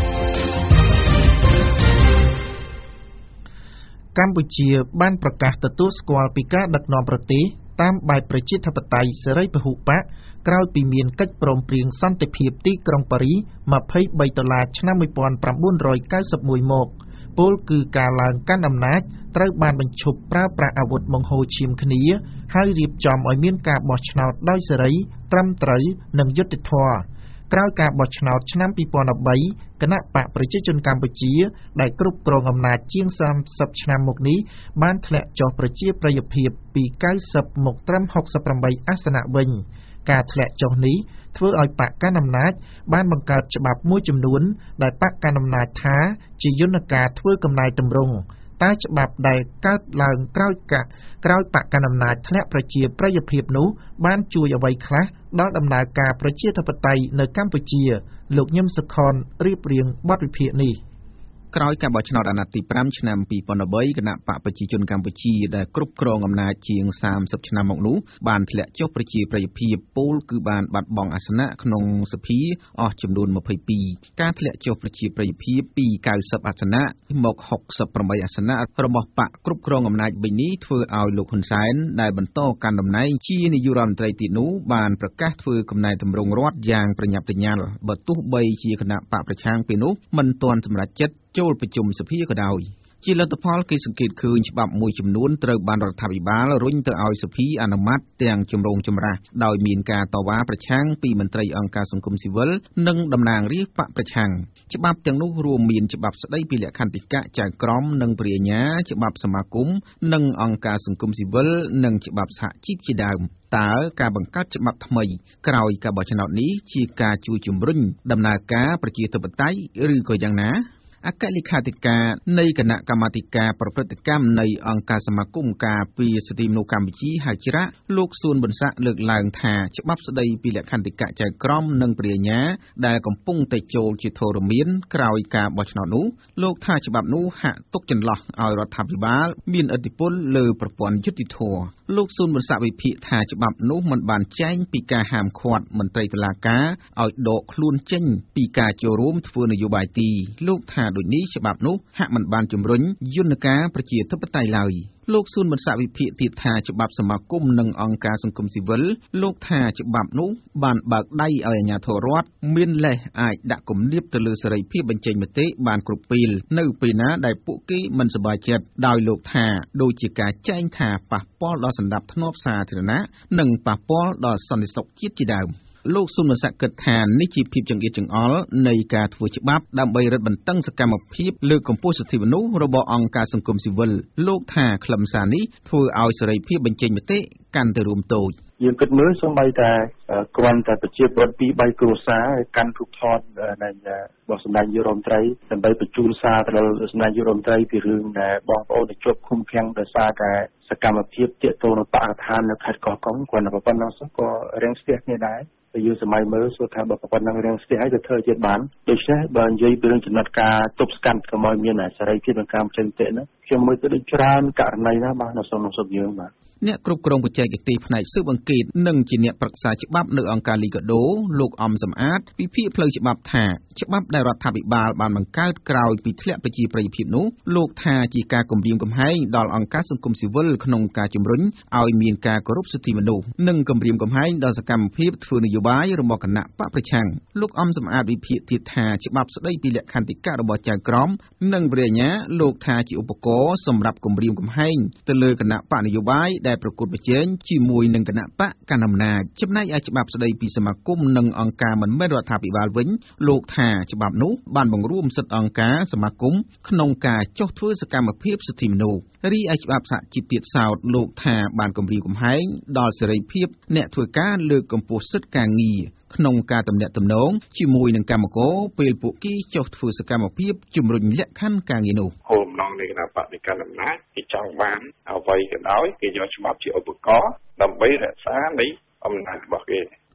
កម្ពុជាបានប្រកាសទទួលស្គាល់ពីការដឹកនាំប្រទេសតាមបែបប្រជាធិបតេយ្យសេរីពហុបកក្រោយពីមានកិច្ចព្រមព្រៀងសន្តិភាពទីក្រុងប៉ារីសยี่สิบสามដុល្លារឆ្នាំnineteen ninety-oneមកពលគឺការឡើងកាន់អំណាចត្រូវបានបញ្ឈប់ប្រើប្រាស់អាវុធបង្ហូរឈាមគ្នាហើយរៀបចំឲ្យមានការបោះឆ្នោតដោយសេរីត្រឹមត្រូវនិងយុត្តិធម៌ក្រោយការបោះឆ្នោតឆ្នាំtwo thousand threeគណៈបកប្រជាជនកម្ពុជាដែលគ្រប់គ្រងអំណាចជាងthirtyឆ្នាំមកនេះបានធ្លាក់ចុះប្រជាប្រិយភាពពីninetyមកត្រឹមsixty-eightអាសនៈវិញការធ្លាក់ចុះនេះធ្វើឲ្យបកកាន់អំណាចបានបង្កើតច្បាប់មួយចំនួនដែលបកកាន់អំណាចថាជាយន្តការធ្វើកំណែទម្រង់តែច្បាប់ដែលកើតឡើងក្រោយកាក្រោយបកកាន់អំណាចធ្លាក់ប្រជាប្រិយភាពនោះបានជួយអ្វីខ្លះដល់ដំណើរការប្រជាធិបតេយ្យនៅកម្ពុជាលោកញឹមសុខនរៀបរៀងបទវិភាគនេះក្រោយការបោះឆ្នោតអាណត្តិទីfiveឆ្នាំtwo thousand threeគណៈបកប្រជាជនកម្ពុជាដែលគ្រប់គ្រងអំណាចជាងthirtyឆ្នាំមកនោះបានធ្លាក់ចុះប្រជាប្រិយភាពពលគឺបានបាត់បង់អាសនៈក្នុងសភាអស់ចំនួនtwenty-twoការធ្លាក់ចុះប្រជាប្រិយភាពពីninetyអាសនៈមកsixty-eightអាសនៈរបស់បកគ្រប់គ្រងអំណាចវិញនេះធ្វើឲ្យលោកហ៊ុនសែនដែលបន្តកាន់តំណែងជានាយករដ្ឋមន្ត្រីទៀតនោះបានប្រកាសធ្វើកំណែទម្រង់រដ្ឋយ៉ាងប្រញាប់ប្រញាល់បើទោះបីជាគណៈបកប្រឆាំងពេលនោះមិនទាន់សម្រេចចិត្តចូលប្រជុំសភាក៏ដោយជាលទ្ធផលគេសង្កេតឃើញច្បាប់មួយចំនួនត្រូវបានរដ្ឋាភិបាលរុញទៅឲ្យសភាអនុម័តទាំងជំរងចម្រាស់ដោយមានការតវ៉ាប្រឆាំងពីមន្ត្រីអង្គការសង្គមស៊ីវិលនិងតំណាងរាស្ត្របកប្រឆាំងច្បាប់ទាំងនោះរួមមានច្បាប់ស្តីពីលក្ខន្តិកៈចៅក្រមនិងព្រះអាជ្ញាច្បាប់សមាគមនិងអង្គការសង្គមស៊ីវិលនិងច្បាប់សហជីពជាដើមតើការបង្កើតច្បាប់ថ្មីក្រោយការបោះឆ្នោតនេះជាការជួយជំរុញដំណើរការប្រជាធិបតេយ្យឬក៏យ៉ាងណាអគ្គលេខាធិការនៃគណៈកម្មាធិការប្រព្រឹត្តកម្មនៃអង្គការសមាគមការពារសិទ្ធិមនុស្សកម្ពុជាហៅច្រាក់លោកសួនប៊ុនស័កលើកឡើងថាច្បាប់ស្តីពីលក្ខន្តិកៈចៅក្រមនិងព្រះអាជ្ញាដែលកំពុងតែចូលជាធរមានក្រោយការបោះឆ្នោតនោះលោកថាច្បាប់នោះហាក់ទុកចន្លោះឲ្យរដ្ឋាភិបាលមានឥទ្ធិពលលើប្រព័ន្ធយុតិធម៌លោកសួនប៊ុនស័កវិភាគថាច្បាប់នោះមិនបានចែងពីការហាមឃាត់មន្ត្រីតុលាការឲ្យដកខ្លួនចេញពីការចូលរួមធ្វើនយោបាយទីលោកថាដូចនេះច្បាប់នោះហាក់មិនបានជំរុញយន្តការប្រជាធិបតេយ្យឡើយលោកសួនប៊ុនស័កវិភាគទៀតថាច្បាប់សមាគមនិងអង្គការសង្គមស៊ីវិលលោកថាច្បាប់នោះបានបើកដៃឲ្យអាជ្ញាធររដ្ឋមានលេសអាចដាក់គំនាបទៅលើសេរីភាពបញ្ចេញមតិបានគ្រប់ពេលនៅពេលណាដែលពួកគេមិនសប្បាយចិត្តដោយលោកថាដូចជាការចែងថាប៉ះពាល់ដល់សណ្ដាប់ធ្នាប់សាធារណៈនិងប៉ះពាល់ដល់សន្តិសុខជាតិជាដើមលោកសុនមស័កគិតថានេះជាភាពចង្អៀតចង្អល់នៃការធ្វើច្បាប់ដើម្បីរឹតបន្តឹងសកម្មភាពលើកកម្ពស់សិទ្ធិមនុស្សរបស់អង្គការសង្គមស៊ីវិលលោកថាខ្លឹមសារនេះធ្វើឲ្យសេរីភាពបញ្ចេញមតិកាន់តែរួមតូចយើងគិតមើលសូម្បីតែគ្រាន់តែប្រជាពលរដ្ឋពីរបីគ្រួសារកាន់រូបថតនៃរបស់សម្ដេចនាយករដ្ឋមន្ត្រីដើម្បីបញ្ជូនសារទៅដល់សម្ដេចនាយករដ្ឋមន្ត្រីពីរឿងដែលបងប្អូនដែលជាប់ឃុំឃាំងដោយសារតែសកម្មភាពទាក់ទងនឹងបរិស្ថាននៅខេត្តកោះកុងគ្រាន់តែប៉ុណ្ណឹងសោះក៏រាំងស្ទះគ្នាដែរតែយើងសម័យមើលសួរថាបើប៉ុណ្ណឹងរាំងស្ទះហើយទៅធ្វើទៀតបានដូច្នេះបើនិយាយពីរឿងចំណាត់ការទប់ស្កាត់កុំឲ្យមានសេរីភាពក្នុងការបញ្ចេញមតិហ្នឹងខ្ញុំមើលទៅដូចច្រើនករណីណាបាទនៅក្នុងសុខយើងបាទអ្នកគ្រប់គ្រងបច្ចេកទេសផ្នែកស៊ើបអង្កេតនិងជាអ្នកប្រឹក្សាច្បាប់នៅអង្គការលីកាដូលោកអំសំអាតវិភាគផ្លូវច្បាប់ថាច្បាប់ដែលរដ្ឋាភិបាលបានបង្កើតក្រោយពីធ្លាក់ប្រជាប្រិយភាពនោះលោកថាជាការគំរាមកំហែងដល់អង្គការសង្គមស៊ីវិលក្នុងការជំរុញឲ្យមានការគោរពសិទ្ធិមនុស្សនិងគំរាមកំហែងដល់សកម្មភាពធ្វើនយោបាយរបស់គណៈបកប្រឆាំងលោកអំសំអាតវិភាគទៀតថាច្បាប់ស្តីពីលក្ខន្តិកៈរបស់ចៅក្រមនិងព្រះអាជ្ញាលោកថាជាឧបករណ៍សម្រាប់គំរាមកំហែងទៅលើគណៈបកនយោបាយដែលប្រកួតប្រជែងជាមួយនឹងគណៈបកកណ្ដាលអំណាចចំណែកឯច្បាប់ស្តីពីសមាគមនិងអង្គការមិនមែនរដ្ឋាភិបាលវិញលោកថាច្បាប់នោះបានបង្រួមសិទ្ធិអង្គការសមាគមក្នុងការចុះធ្វើសកម្មភាពសិទ្ធិមនុស្សរីឯច្បាប់សហជីពទៀតសោតលោកថាបានគំរាមកំហែងដល់សេរីភាពអ្នកធ្វើការលើកកម្ពស់សិទ្ធិការងារក្នុងការទំនាក់ទំនងជាមួយនឹងកម្មករពេលពួកគេចុះធ្វើសកម្មភាពជំរុញលក្ខខណ្ឌការងារនោះគោលបំណងនៃគណៈបកនៃកណ្ដាលអំណាចគេចង់បានអ្វីក៏ដោយគេយកច្បាប់ជាឧបករណ៍ដើម្បីរក្សានៃអំណាចរបស់គេ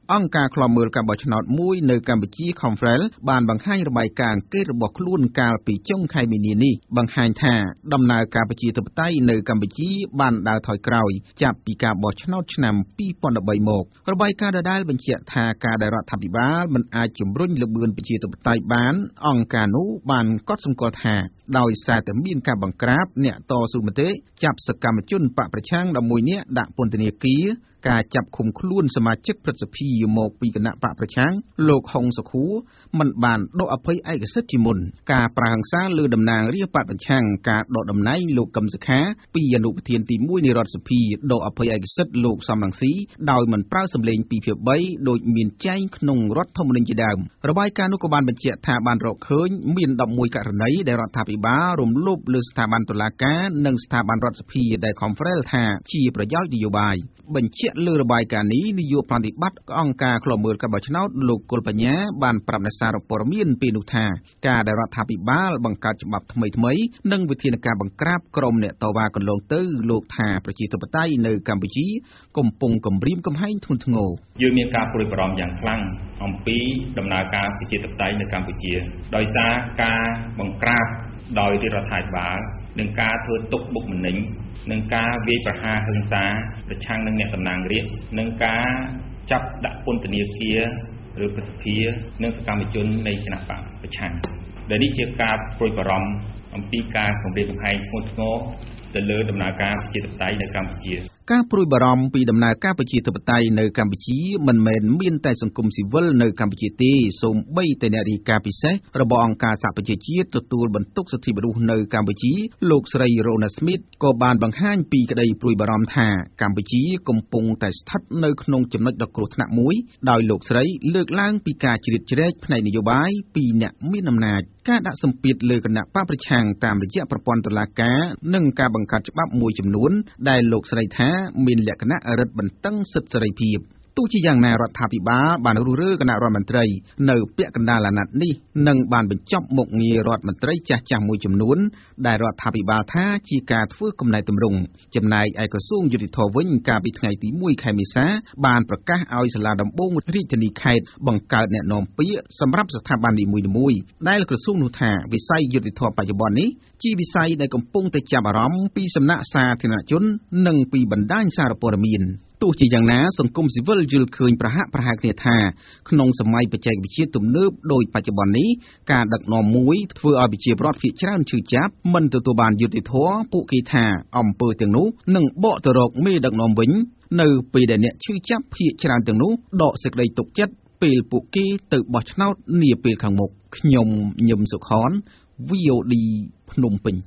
អង្គការឃ្លាំមើលការបោះឆ្នោតមួយនៅកម្ពុជា Confrel បានបង្ហាញរបាយការណ៍អង្កេតរបស់ខ្លួនកាលពីចុងខែមីនានេះបង្ហាញថាដំណើរការប្រជាធិបតេយ្យនៅកម្ពុជាបានដើរថយក្រោយចាប់ពីការបោះឆ្នោតឆ្នាំពីរពាន់ដប់បីមករបាយការណ៍ដដែលបញ្ជាក់ថាការដែលរដ្ឋាភិបាលមិនអាចជំរុញល្បឿនប្រជាធិបតេយ្យបានអង្គការនោះបានកត់សម្គាល់ថាដោយសារតែមានការបង្ក្រាបអ្នកតស៊ូមតិចាប់សកម្មជនបកប្រឆាំង១១នាក់ដាក់ពន្ធនាគារការចាប់ឃុំខ្លួនសមាជិកព្រឹទ្ធសភាមកពីគណៈបកប្រឆាំងលោកហុងសុខួរមិនបានដកអភ័យឯកសិទ្ធិជាមុនការប្រហិង្សាលើតំណាងរាស្ត្របកប្រឆាំងការដកតំណែងលោកកឹមសុខាពីអនុប្រធានទីមួយនៃរដ្ឋសភាដកអភ័យឯកសិទ្ធិលោកសំរងស៊ីដោយមិនប្រើសម្លេងពីរភាគបីដោយមានចែងក្នុងរដ្ឋធម្មនុញ្ញជាដើមរបាយការណ៍នោះក៏បានបញ្ជាក់ថាបានរកឃើញមានដប់មួយករណីដែលរដ្ឋាភិបាលរំលោភលើស្ថាប័នតុលាការនិងស្ថាប័នរដ្ឋសភាដែល Confrel ថាជាប្រយោជន៍នយោបាយបញ្ជាក់លើរបាយការណ៍នេះនាយកប្រតិបត្តិអង្គការឃ្លាំមើលការបោះឆ្នោតលោកគុលបញ្ញាបានប្រាប់អ្នកសារព័ត៌មានពេលនោះថាការដែលរដ្ឋាភិបាលបង្កើតច្បាប់ថ្មីថ្មីនិងវិធានការបង្ក្រាបក្រុមអ្នកតវ៉ាកន្លងទៅលោកថាប្រជាធិបតេយ្យនៅកម្ពុជាកំពុងគំរាមកំហែងធ្ងន់ធ្ងរយើងមានការព្រួយបារម្ភយ៉ាងខ្លាំងអំពីដំណើរការប្រជាធិបតេយ្យនៅកម្ពុជាដោយសារការបង្ក្រាបដោយរដ្ឋាភិបាលនិងការធ្វើទុកបុកម្នេញនិងការវាយប្រហារហិង្សាប្រឆាំងនឹងអ្នកតំណាងរាស្ត្រនិងការចាប់ដាក់ពន្ធនាគារឬប្រសិទ្ធិនិងសកម្មជននៃគណៈបកប្រឆាំងដែលនេះជាការព្រួយបារម្ភអំពីការគំរាមកំហែងធ្ងន់ធ្ងរទៅលើដំណើរការប្រជាធិបតេយ្យនៅកម្ពុជាការព្រួយបារម្ភពីដំណើរការប្រជាធិបតេយ្យនៅកម្ពុជាមិនមែនមានតែសង្គមស៊ីវិលនៅកម្ពុជាទេសូម្បីតែអ្នករាយការណ៍ពិសេសរបស់អង្គការសហប្រជាជាតិទទួលបន្ទុកសិទ្ធិមនុស្សនៅកម្ពុជាលោកស្រី Rona Smith ក៏បានបង្ហាញពីក្តីព្រួយបារម្ភថាកម្ពុជាកំពុងតែស្ថិតនៅក្នុងចំណុចដ៏គ្រោះថ្នាក់មួយដោយលោកស្រីលើកឡើងពីការជ្រៀតជ្រែកផ្នែកនយោបាយពីអ្នកមានអំណាចការដាក់សម្ពាធលើគណៈបកប្រឆាំងតាមរយៈប្រព័ន្ធតុលាការនិងការបង្កើតច្បាប់មួយចំនួនដែលលោកស្រីថាមានលក្ខណៈរឹតបន្តឹងសិទ្ធិសេរីភាពទោះជាយ៉ាងណារដ្ឋាភិបាលបានរុះរើគណៈរដ្ឋមន្ត្រីនៅពាក់កណ្ដាលអាណត្តិនេះនិងបានបញ្ចប់មុខងាររដ្ឋមន្ត្រីចាស់ចាស់មួយចំនួនដែលរដ្ឋាភិបាលថាជាការធ្វើកំណែទម្រង់ចំណែកឯក្រសួងយុតិធម៌វិញកាលពីថ្ងៃទីមួយខែមេសាបានប្រកាសឲ្យសាលាដំបងរាជធានីខេត្តបង្កើតអ្នកនាំពាក្យសម្រាប់ស្ថាប័ននីមួយៗដែលក្រសួងនោះថាវិស័យយុតិធម៌បច្ចុប្បន្ននេះជាវិស័យដែលកំពុងតែចាប់អារម្មណ៍ពីសំណាក់សាធារណជននិងពីបណ្ដាញសារព័ត៌មានទោះជាយ៉ាងណាសង្គមស៊ីវិលយល់ឃើញប្រហាក់ប្រហែលគ្នាថាក្នុងសម័យបច្ចេកវិទ្យាទំនើបដូចបច្ចុប្បន្ននេះការដឹកនាំមួយធ្វើឲ្យប្រជាពលរដ្ឋភាគច្រើនឈឺចាប់មិនទទួលបានយុត្តិធម៌ពួកគេថាអំពើទាំងនោះនឹងបកទៅរកមេដឹកនាំវិញនៅពេលដែលអ្នកឈឺចាប់ភាគច្រើនទាំងនោះដកសេចក្តីទុកចិត្តពេលពួកគេទៅបោះឆ្នោតនាពេលខាងមុខខ្ញុំញឹមសុខន វី អូ ឌី ភ្នំពេញ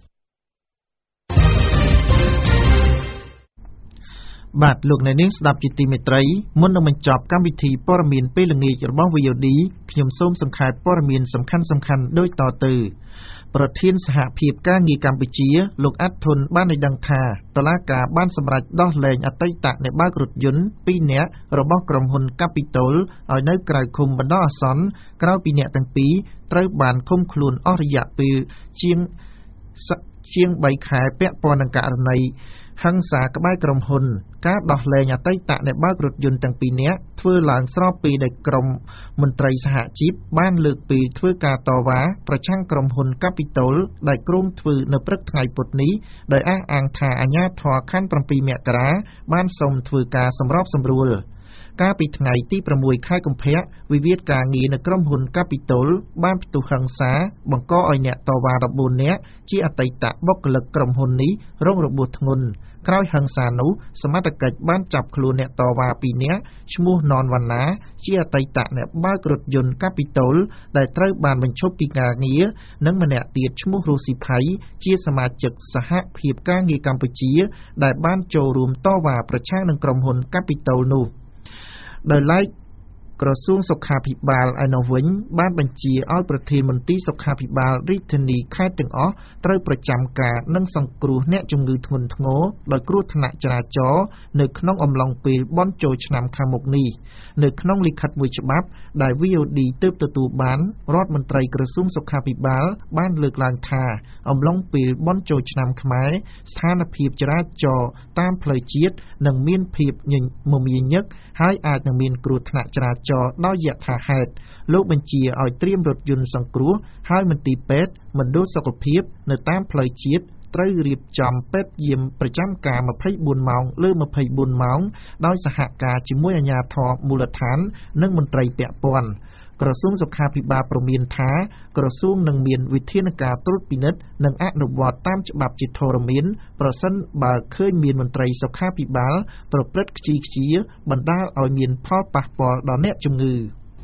បាទលោកអ្នកនាងស្ដាប់ជាទីមេត្រីមុននឹងបញ្ចប់កម្មវិធីព័ត៌មានពេលល្ងាចរបស់ វី អូ ឌី ខ្ញុំសូមសង្ខេបព័ត៌មានសំខាន់ៗដូចតទៅប្រធានសហភាពការងារកម្ពុជាលោកអាត់ធុនបានឲ្យដឹងថាតុលាការបានសម្រេចដោះលែងអតីតអ្នកបើករថយន្តពីរនាក់របស់ក្រុមហ៊ុន Capitol ឲ្យនៅក្រៅឃុំបណ្ដោះអាសន្នក្រោយពីអ្នកទាំងពីរត្រូវបានឃុំខ្លួនអស់រយៈពេលជាងជាងបីខែពាក់ព័ន្ធនឹងករណីហិង្សាក្បែរក្រុមហ៊ុនការដោះលែងអតីតអ្នកបើករថយន្តទាំងពីរនាក់ធ្វើឡើងស្របពេលដែលក្រុមមន្ត្រីសហជីពបានលើកពីធ្វើការតវ៉ាប្រឆាំងក្រុមហ៊ុន Capitol ដែលគ្រោងធ្វើនៅព្រឹកថ្ងៃពុធនេះដោយអះអាងថាអាជ្ញាធរខណ្ឌប្រាំពីរមករាបានសូមធ្វើការសម្របសម្រួលកាលពីថ្ងៃទីប្រាំមួយខែកុម្ភៈវិវាទការងារនៅក្រុមហ៊ុន Capitol បានផ្ទុះហិង្សាបង្កឲ្យអ្នកតវ៉ាដប់បួននាក់ជាអតីតបុគ្គលិកក្រុមហ៊ុននេះរងរបួសធ្ងន់ក្រោយហិង្សានោះសមត្ថកិច្ចបានចាប់ខ្លួនអ្នកតវ៉ាពីរនាក់ឈ្មោះណនវណ្ណាជាអតីតអ្នកបើករថយន្ត Capitol ដែលត្រូវបានបញ្ឈប់ពីការងារនិងម្នាក់ទៀតឈ្មោះរស់ស៊ីផៃជាសមាជិកសហភាពការងារកម្ពុជាដែលបានចូលរួមតវ៉ាប្រឆាំងនឹងក្រុមហ៊ុន Capitol នោះដោយឡែកក្រសួងសុខាភិបាលឯណោះវិញបានបញ្ជាឲ្យប្រធានមន្ទីរសុខាភិបាលរាជធានីខេត្តទាំងអស់ត្រូវប្រចាំការនិងសង្គ្រោះអ្នកជំងឺធ្ងន់ធ្ងរដោយគ្រោះថ្នាក់ចរាចរណ៍នៅក្នុងអំឡុងពេលបុណ្យចូលឆ្នាំខាងមុខនេះនៅក្នុងលិខិតមួយច្បាប់ដែល V O D ទើបទទួលបានរដ្ឋមន្ត្រីក្រសួងសុខាភិបាលបានលើកឡើងថាអំឡុងពេលបុណ្យចូលឆ្នាំខ្មែរស្ថានភាពចរាចរណ៍តាមផ្លូវជាតិនឹងមានភាពមមាញឹកហើយអាចនឹងមានគ្រោះថ្នាក់ចរាចរណ៍ដោយយថាហេតុលោកបញ្ជាឲ្យត្រៀមរថយន្តសង្គ្រោះហើយមន្ទីរពេទ្យមណ្ឌលសុខភាពនៅតាមផ្លូវជាតិត្រូវរៀបចំពេទ្យយាមប្រចាំការម្ភៃបួនម៉ោងលើម្ភៃបួនម៉ោងដោយសហការជាមួយអាជ្ញាធរមូលដ្ឋាននិងមន្ត្រីពាក់ព័ន្ធក្រសួងសុខាភិបាលព្រមានថាក្រសួងនឹងមានវិធានការត្រួតពិនិត្យនិងអនុវត្តតាមច្បាប់ជាធរមានប្រសិនបើឃើញមានមន្ត្រីសុខាភិបាលប្រព្រឹត្តខ្ជីខ្ជាបណ្ដាលឲ្យមានផលប៉ះពាល់ដល់អ្នកជំងឺ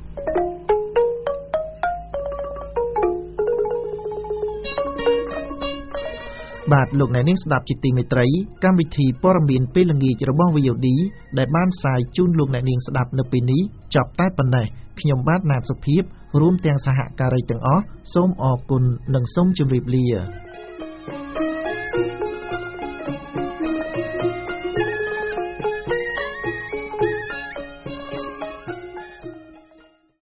បាទលោកអ្នកនាងស្ដាប់ជាទីមេត្រីកម្មវិធីព័ត៌មានពេលល្ងាចរបស់ V O D ដែលបានផ្សាយជូនលោកអ្នកនាងស្ដាប់នៅពេលនេះចប់តែប៉ុណ្ណេះខ្ញុំបាទណាតសុភាពរួមទាំងសហការីទាំងអស់សូមអរគុណនិងសូមជម្រាបលា